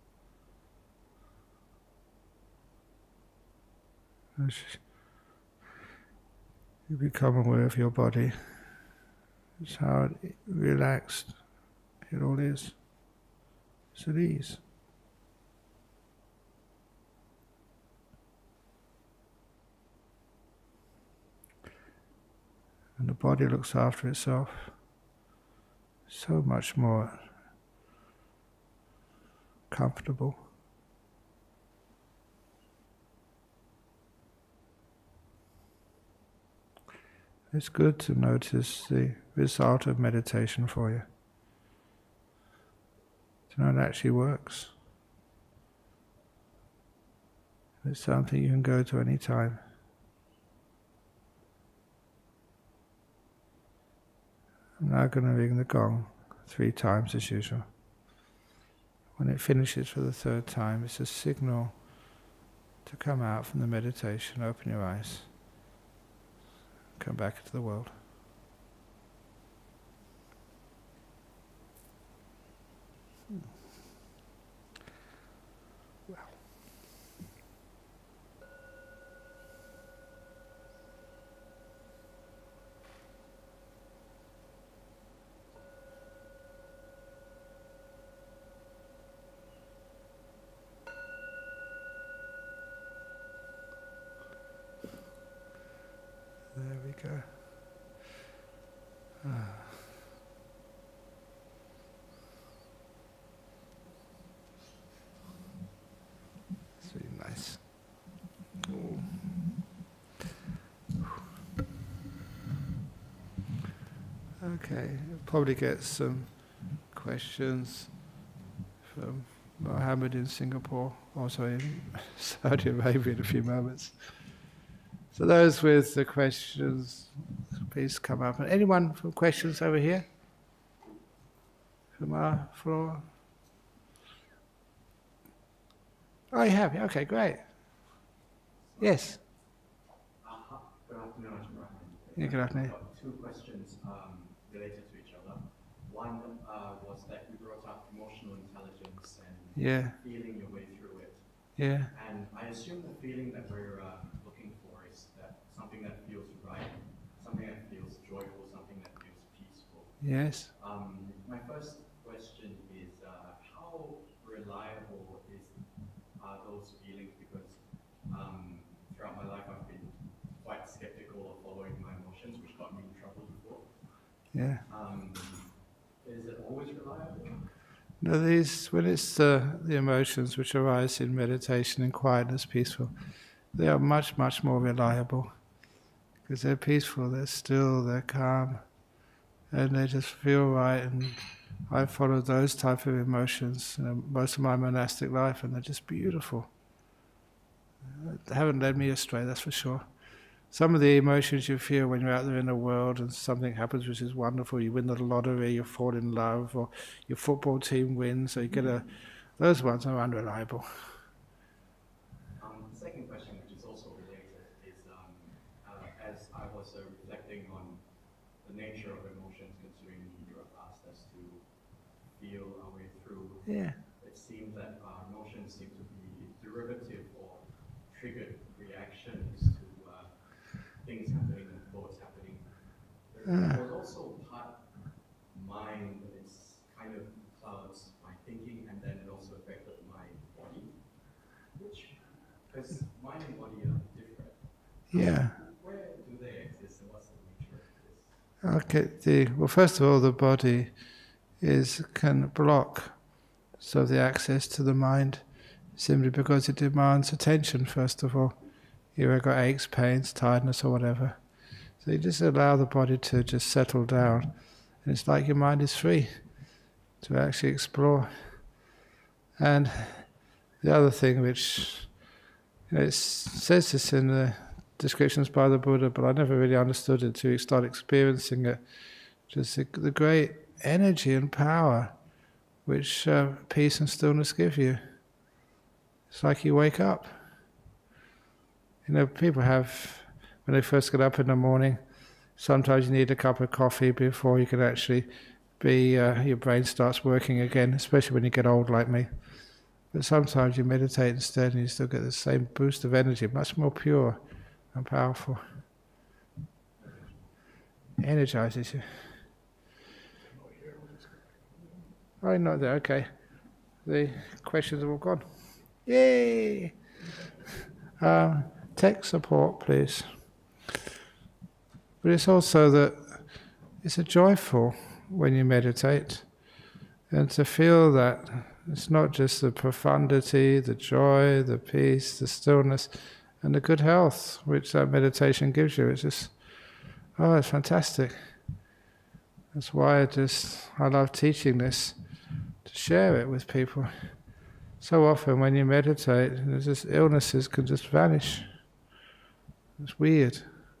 As you become aware of your body, it's how relaxed it all is. It's at ease. And the body looks after itself so much more comfortable. It's good to notice the result of meditation for you. To know it actually works. It's something you can go to any time. I'm now going to ring the gong three times as usual. When it finishes for the third time, it's a signal to come out from the meditation, open your eyes, come back into the world. Wow. There we go. Ah. It's really nice. Ooh. Okay, probably get some questions from Mohammed in Singapore, also in Saudi Arabia in a few moments. So those with the questions, please come up. And anyone from questions over here? From our floor? Oh, you have? Okay, great. Yes? Uh, good afternoon, Ajahn. Yeah, good afternoon. I've got two questions um, related to each other. One uh, was that you brought up emotional intelligence and Yeah. feeling your way through it. Yeah. And I assume the feeling that we're uh, looking for is that something that feels right, something that feels joyful, something that feels peaceful. Yes. Um, my first question is uh, how reliable is are those feelings? Because um, throughout my life I've been quite skeptical of following my emotions, which got me in trouble before. Yeah. Um, is it always reliable? No, these, when it's uh, the emotions which arise in meditation and quietness, peaceful, they are much, much more reliable because they're peaceful, they're still, they're calm, and they just feel right. And I followed those type of emotions, you know, most of my monastic life, and they're just beautiful. They haven't led me astray, that's for sure. Some of the emotions you feel when you're out there in the world and something happens which is wonderful, you win the lottery, you fall in love, or your football team wins, so you get a, those ones are unreliable. Um, the second question, which is also related, is um, uh, as I was uh, reflecting on the nature of emotions, considering you have asked us to feel our way through, Yeah. it seems that our emotions seem to be derivative or triggered reactions to uh, things happening and thoughts happening. There, Uh. there's also part mind that is kind of clouds my thinking, and then it also affected my body, which, because mind and body are different. Yeah. Where do they exist and what's the nature of get the, well, first of all, the body is can block so the access to the mind simply because it demands attention, first of all. You've got aches, pains, tiredness, or whatever. So you just allow the body to just settle down, and it's like your mind is free to actually explore. And the other thing which, you know, it says this in the descriptions by the Buddha, but I never really understood it until you start experiencing it, just the, the great energy and power which uh, peace and stillness give you. It's like you wake up. You know, people have, when they first get up in the morning, sometimes you need a cup of coffee before you can actually be, uh, your brain starts working again, especially when you get old like me. But sometimes you meditate instead and you still get the same boost of energy, much more pure and powerful. It energizes you. Oh, not there, okay. The questions have all gone. Yay! Um, tech support, please. But it's also that it's a joyful when you meditate, and to feel that it's not just the profundity, the joy, the peace, the stillness, and the good health which that meditation gives you. It's just, oh, it's fantastic. That's why I just, I love teaching this, to share it with people. So often when you meditate, there's just illnesses can just vanish. It's weird.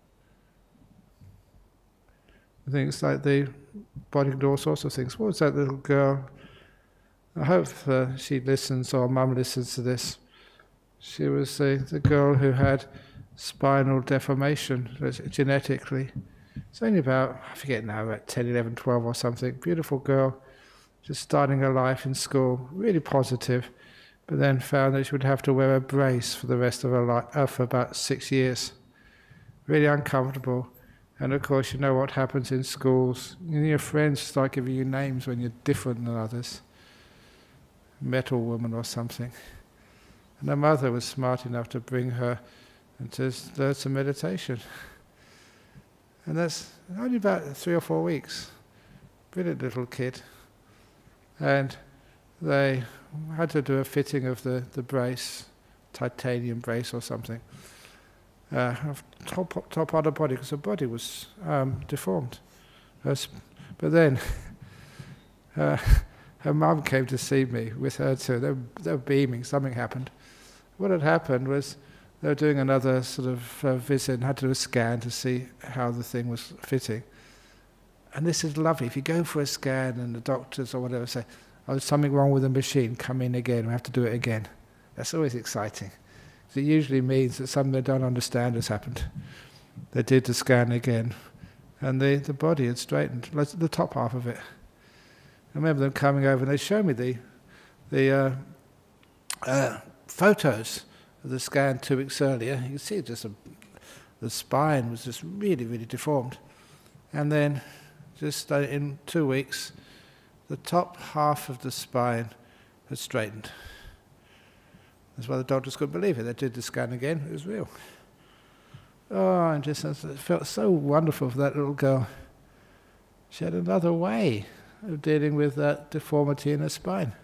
I think it's like the body can do all sorts of things. What was that little girl? I hope uh, she listens, or mum listens to this. She was the, the girl who had spinal deformation, genetically. It's only about, I forget now, about ten, eleven, twelve or something. Beautiful girl, just starting her life in school, really positive, but then found that she would have to wear a brace for the rest of her life, uh, for about six years. Really uncomfortable. And of course, you know what happens in schools. You know, your friends start giving you names when you're different than others. Metal woman or something. And her mother was smart enough to bring her and to learn some meditation. And that's only about three or four weeks. Brilliant little kid. And they had to do a fitting of the, the brace, titanium brace or something, uh, of top, top part of the body, because her body was um, deformed. But then uh, her mum came to see me with her too. They were, they were beaming, something happened. What had happened was they were doing another sort of uh, visit and had to do a scan to see how the thing was fitting. And this is lovely. If you go for a scan and the doctors or whatever say, oh, there's something wrong with the machine, come in again, we have to do it again. That's always exciting. It usually means that something they don't understand has happened. They did the scan again, and the, the body had straightened, the top half of it. I remember them coming over and they showed me the, the uh, uh, photos of the scan two weeks earlier. You can see just a, the spine was just really, really deformed. And then just uh, in two weeks, the top half of the spine had straightened. That's why the doctors couldn't believe it. They did the scan again, it was real. Oh, and just it felt so wonderful for that little girl. She had another way of dealing with that deformity in her spine.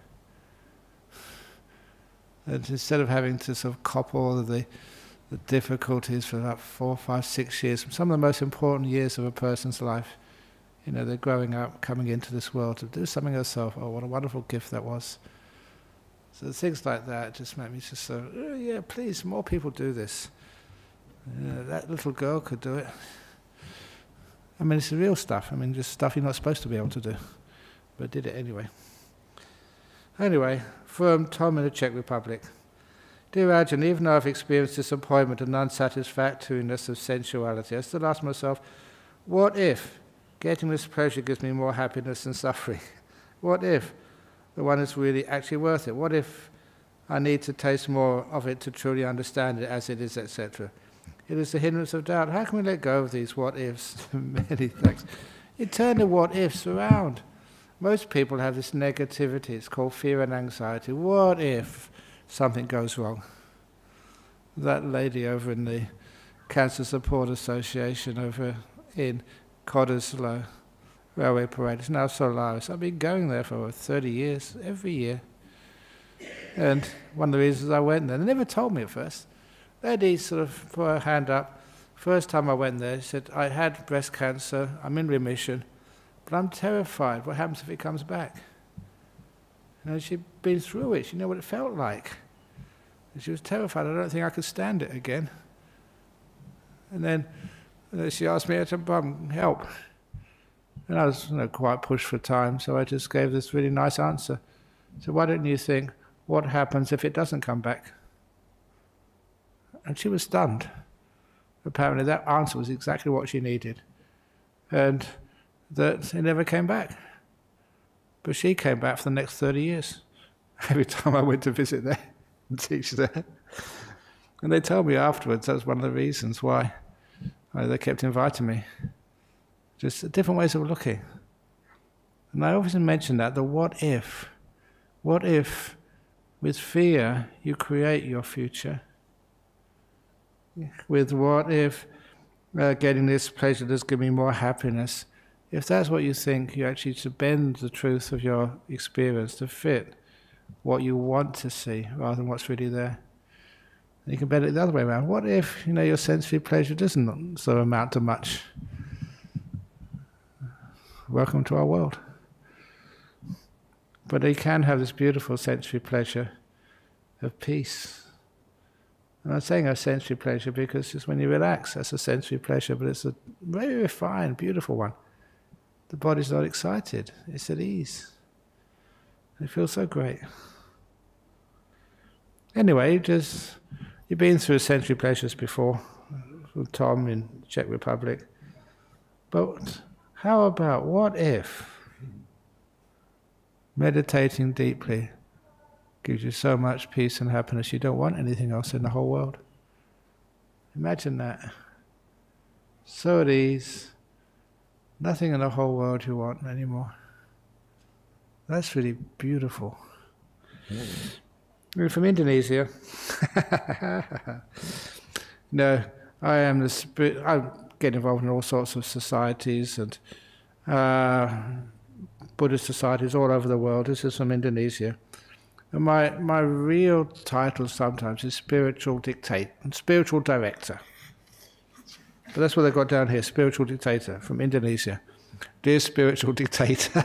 And instead of having to sort of cop all of the, the difficulties for about four, five, six years, some of the most important years of a person's life, you know, they're growing up, coming into this world to do something herself. Oh, what a wonderful gift that was. So things like that just make me just so, oh, yeah, please, more people do this. You know, that little girl could do it. I mean, it's the real stuff. I mean, just stuff you're not supposed to be able to do. But did it anyway. Anyway, from Tom in the Czech Republic. Dear Ajahn, even though I've experienced disappointment and unsatisfactoriness of sensuality, I still ask myself, what if getting this pleasure gives me more happiness than suffering? What if the one is really actually worth it? What if I need to taste more of it to truly understand it as it is, et cetera? It is the hindrance of doubt. How can we let go of these what-ifs? Many thanks. You turn the what-ifs around. Most people have this negativity. It's called fear and anxiety. What if something goes wrong? That lady over in the Cancer Support Association over in Cottesloe, railway parade. It's now Solaris. I've been going there for thirty years, every year. And one of the reasons I went there, they never told me at first. Lady sort of put her hand up. First time I went there, she said, I had breast cancer, I'm in remission, but I'm terrified. What happens if it comes back? You know, she'd been through it. She knew what it felt like. And she was terrified. I don't think I could stand it again. And then you know, she asked me to um, help. And I was you know, quite pushed for time, so I just gave this really nice answer. So why don't you think, what happens if it doesn't come back? And she was stunned. Apparently that answer was exactly what she needed. And that it never came back. But she came back for the next thirty years. Every time I went to visit there and teach there. And they told me afterwards that's one of the reasons why uh, they kept inviting me. Just different ways of looking. And I often mention that, the what if. What if with fear you create your future? With what if uh, getting this pleasure does give me more happiness? If that's what you think, you actually should bend the truth of your experience to fit what you want to see rather than what's really there. And you can bend it the other way around. What if you know your sensory pleasure doesn't sort of amount to much? Welcome to our world. But you can have this beautiful sensory pleasure of peace. And I'm saying a sensory pleasure because it's when you relax, that's a sensory pleasure, but it's a very refined, beautiful one. The body's not excited, it's at ease. It feels so great. Anyway, just you've been through sensory pleasures before, with Tom in Czech Republic. But how about, what if meditating deeply gives you so much peace and happiness you don't want anything else in the whole world? Imagine that. So at ease, nothing in the whole world you want anymore. That's really beautiful. Mm. We're from Indonesia. No, I am the spirit. I get involved in all sorts of societies and uh, Buddhist societies all over the world. This is from Indonesia. And my, my real title sometimes is spiritual dictator, spiritual director. But that's what they've got down here, spiritual dictator from Indonesia. Dear spiritual dictator.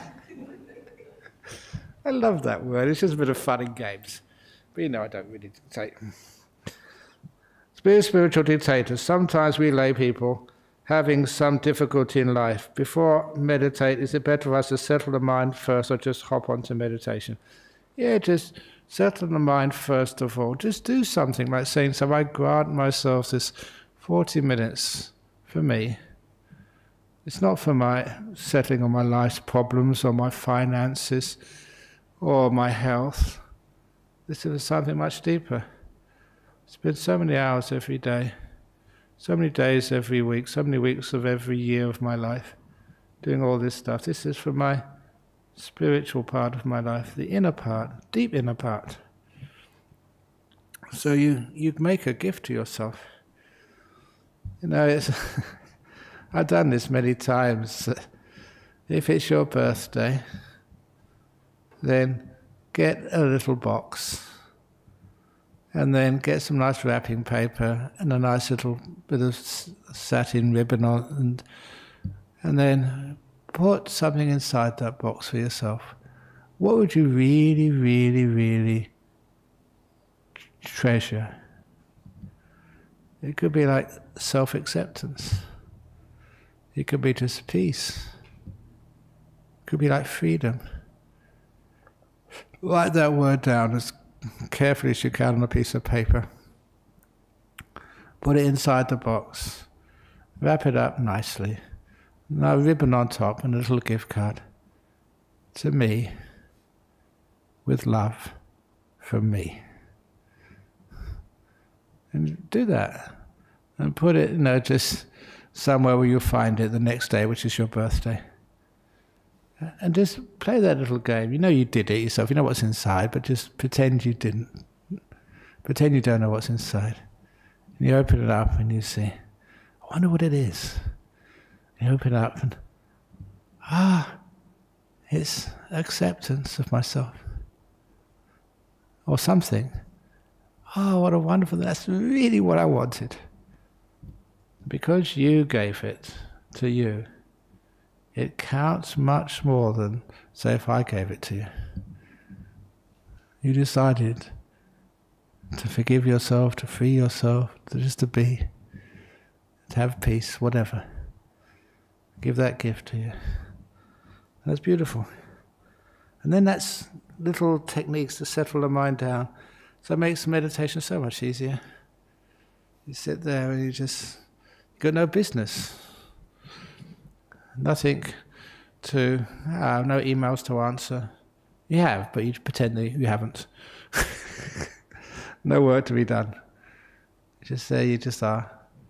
I love that word. It's just a bit of fun and games. But you know I don't really dictate. Spiritual dictator. Sometimes we lay people having some difficulty in life. Before meditate, is it better for us to settle the mind first or just hop onto meditation? Yeah, just settle the mind first of all. Just do something like saying, so I grant myself this forty minutes for me. It's not for my settling on my life's problems or my finances or my health. This is something much deeper. Spend so many hours every day, so many days every week, so many weeks of every year of my life doing all this stuff. This is for my spiritual part of my life, the inner part, deep inner part. So you, you make a gift to yourself. You know, it's I've done this many times. If it's your birthday, then get a little box and then get some nice wrapping paper and a nice little bit of satin ribbon on, and, and then put something inside that box for yourself. What would you really, really, really treasure? It could be like self-acceptance. It could be just peace. It could be like freedom. Write that word down as carefully as you can on a piece of paper. Put it inside the box. Wrap it up nicely. Now a ribbon on top and a little gift card. To me, with love, from me. And do that. And put it, you know, just somewhere where you'll find it the next day, which is your birthday. And just play that little game. You know you did it yourself, you know what's inside, but just pretend you didn't. Pretend you don't know what's inside. And you open it up and you see, I wonder what it is. You open it up and, ah, it's acceptance of myself. Or something. Oh, what a wonderful, that's really what I wanted. Because you gave it to you, it counts much more than, say, if I gave it to you. You decided to forgive yourself, to free yourself, to just to be, to have peace, whatever. Give that gift to you. That's beautiful. And then that's little techniques to settle the mind down. So it makes meditation so much easier. You sit there and you just, you've got no business. Nothing to, uh, no emails to answer. You have, but you pretend that you haven't. No work to be done. Just there you just are.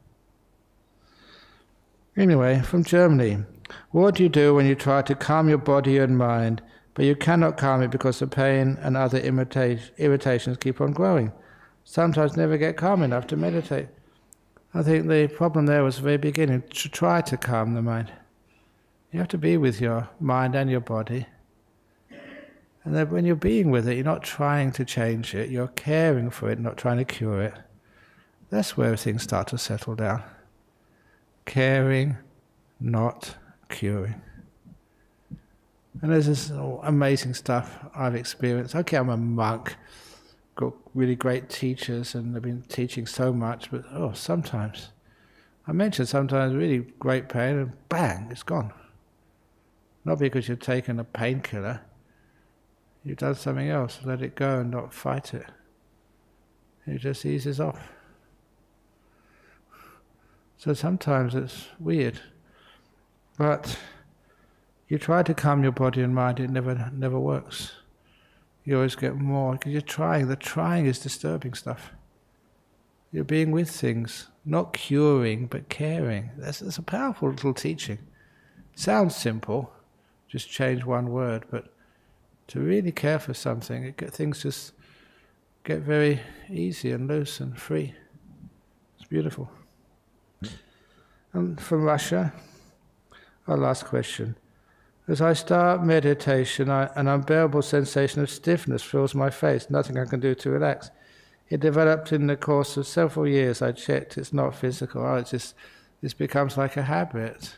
Anyway, from Germany. What do you do when you try to calm your body and mind, but you cannot calm it because the pain and other irritations keep on growing? Sometimes never get calm enough to meditate. I think the problem there was the very beginning, to try to calm the mind. You have to be with your mind and your body. And then when you're being with it, you're not trying to change it, you're caring for it, not trying to cure it. That's where things start to settle down. Caring, not curing. And there's this amazing stuff I've experienced. Okay, I'm a monk, got really great teachers and they've been teaching so much, but oh, sometimes, I mentioned sometimes really great pain and bang, it's gone. Not because you've taken a painkiller, you've done something else, let it go and not fight it. It just eases off. So sometimes it's weird, but you try to calm your body and mind, it never never works. You always get more, because you're trying. The trying is disturbing stuff. You're being with things, not curing, but caring. That's, that's a powerful little teaching. Sounds simple, just change one word, but to really care for something, it get, things just get very easy and loose and free. It's beautiful. And from Russia, our last question. As I start meditation, I, an unbearable sensation of stiffness fills my face, nothing I can do to relax. It developed in the course of several years. I checked, it's not physical, oh, it's just, this becomes like a habit.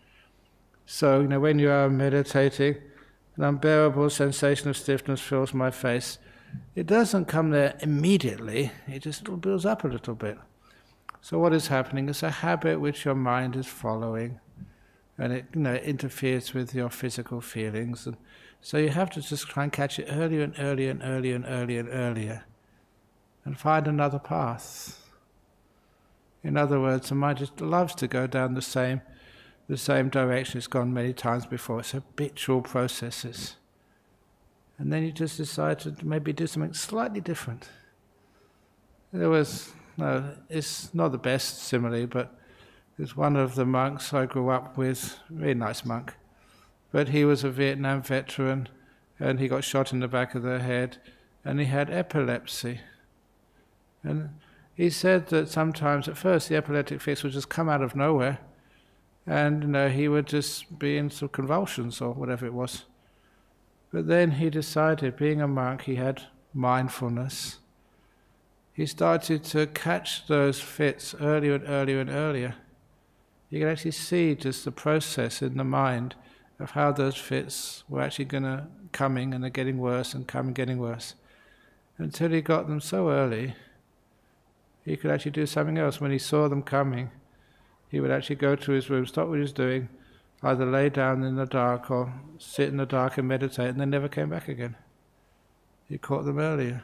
So, you know, when you are meditating, an unbearable sensation of stiffness fills my face. It doesn't come there immediately, it just builds up a little bit. So what is happening is a habit which your mind is following, and it, you know, interferes with your physical feelings. And so you have to just try and catch it earlier and earlier and earlier and earlier and earlier, and find another path. In other words, the mind just loves to go down the same, the same direction it's gone many times before. It's habitual processes. And then you just decide to maybe do something slightly different. There was, no, it's not the best simile, but there's one of the monks I grew up with, very nice monk, but he was a Vietnam veteran and he got shot in the back of the head and he had epilepsy. And he said that sometimes at first the epileptic fits would just come out of nowhere and you know, he would just be in some convulsions or whatever it was. But then he decided, being a monk, he had mindfulness. He started to catch those fits earlier and earlier and earlier. You can actually see just the process in the mind of how those fits were actually going to coming and they're getting worse and coming getting worse. Until he got them so early, he could actually do something else. When he saw them coming, he would actually go to his room, stop what he was doing, either lay down in the dark or sit in the dark and meditate, and then never came back again. He caught them earlier.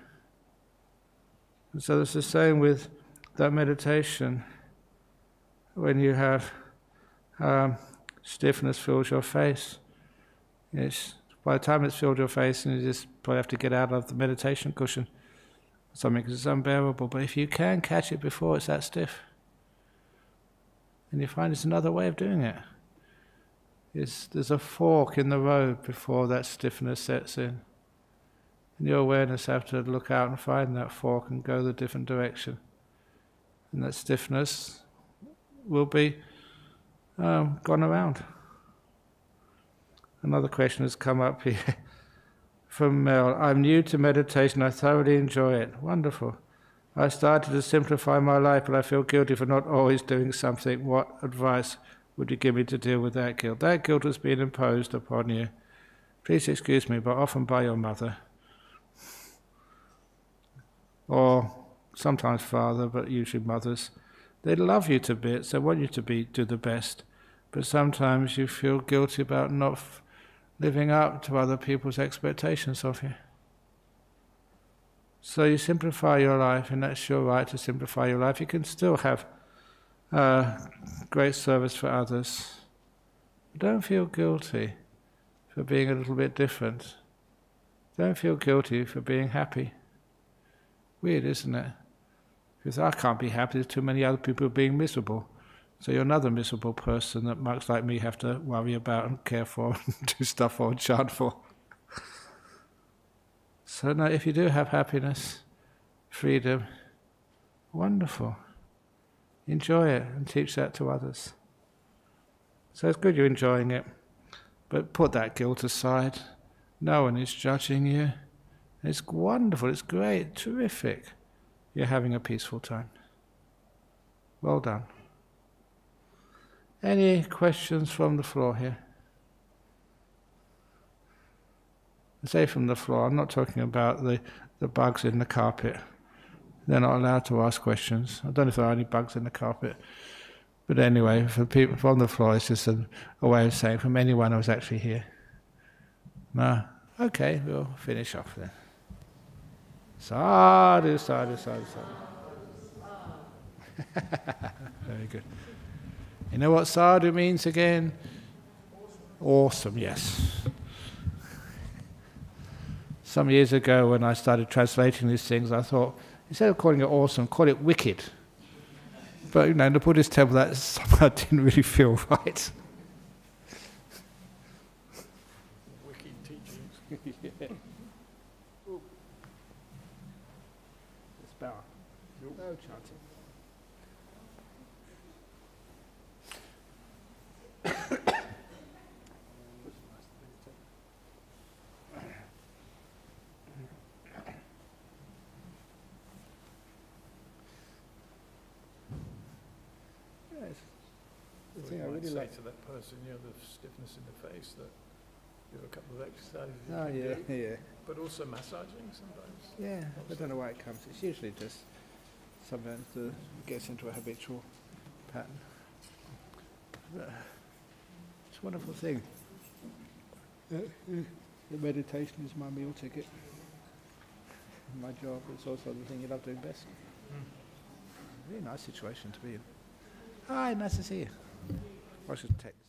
And so it's the same with that meditation. When you have um, stiffness fills your face, it's, by the time it's filled your face, and you just probably have to get out of the meditation cushion or something because it's unbearable. But if you can catch it before it's that stiff, and you find it's another way of doing it. It's, there's a fork in the road before that stiffness sets in. And your awareness have to look out and find that fork and go the different direction. And that stiffness will be um, gone around. Another question has come up here from Mel. I'm new to meditation. I thoroughly enjoy it. Wonderful. I started to simplify my life, but I feel guilty for not always doing something. What advice would you give me to deal with that guilt? That guilt has been imposed upon you. Please excuse me, but often by your mother. Or sometimes father, but usually mothers. They love you to bits. They want you to be do the best. But sometimes you feel guilty about not f- living up to other people's expectations of you. So you simplify your life, and that's your right to simplify your life. You can still have uh, great service for others. Don't feel guilty for being a little bit different. Don't feel guilty for being happy. Weird, isn't it? Because I can't be happy, there's too many other people being miserable. So you're another miserable person that much like me have to worry about and care for and do stuff for and chant for. So now if you do have happiness, freedom, wonderful. Enjoy it and teach that to others. So it's good you're enjoying it, but put that guilt aside. No one is judging you. It's wonderful, it's great, terrific. You're having a peaceful time. Well done. Any questions from the floor here? I say from the floor, I'm not talking about the, the bugs in the carpet. They're not allowed to ask questions. I don't know if there are any bugs in the carpet. But anyway, for people from the floor, it's just a, a way of saying from anyone who's actually here. No? Okay, we'll finish off then. Sadhu, sadhu, sadhu, sadhu. Very good. You know what sadhu means again? Awesome, yes. Some years ago when I started translating these things, I thought, instead of calling it awesome, call it wicked. But you know, in the Buddhist temple, that somehow didn't really feel right. Wicked teachings. Yeah. It's bow. No chanting. The thing I really say like to that person, you know, the stiffness in the face, that do a couple of exercises. you Oh can yeah, do, yeah. But also massaging sometimes. Yeah, I don't know why it comes. It's usually just sometimes it gets into a habitual pattern. But it's a wonderful thing. Uh, uh, the meditation is my meal ticket. My job is also the thing you love doing best. Mm. Really nice situation to be in. Hi, nice to see you. I should take.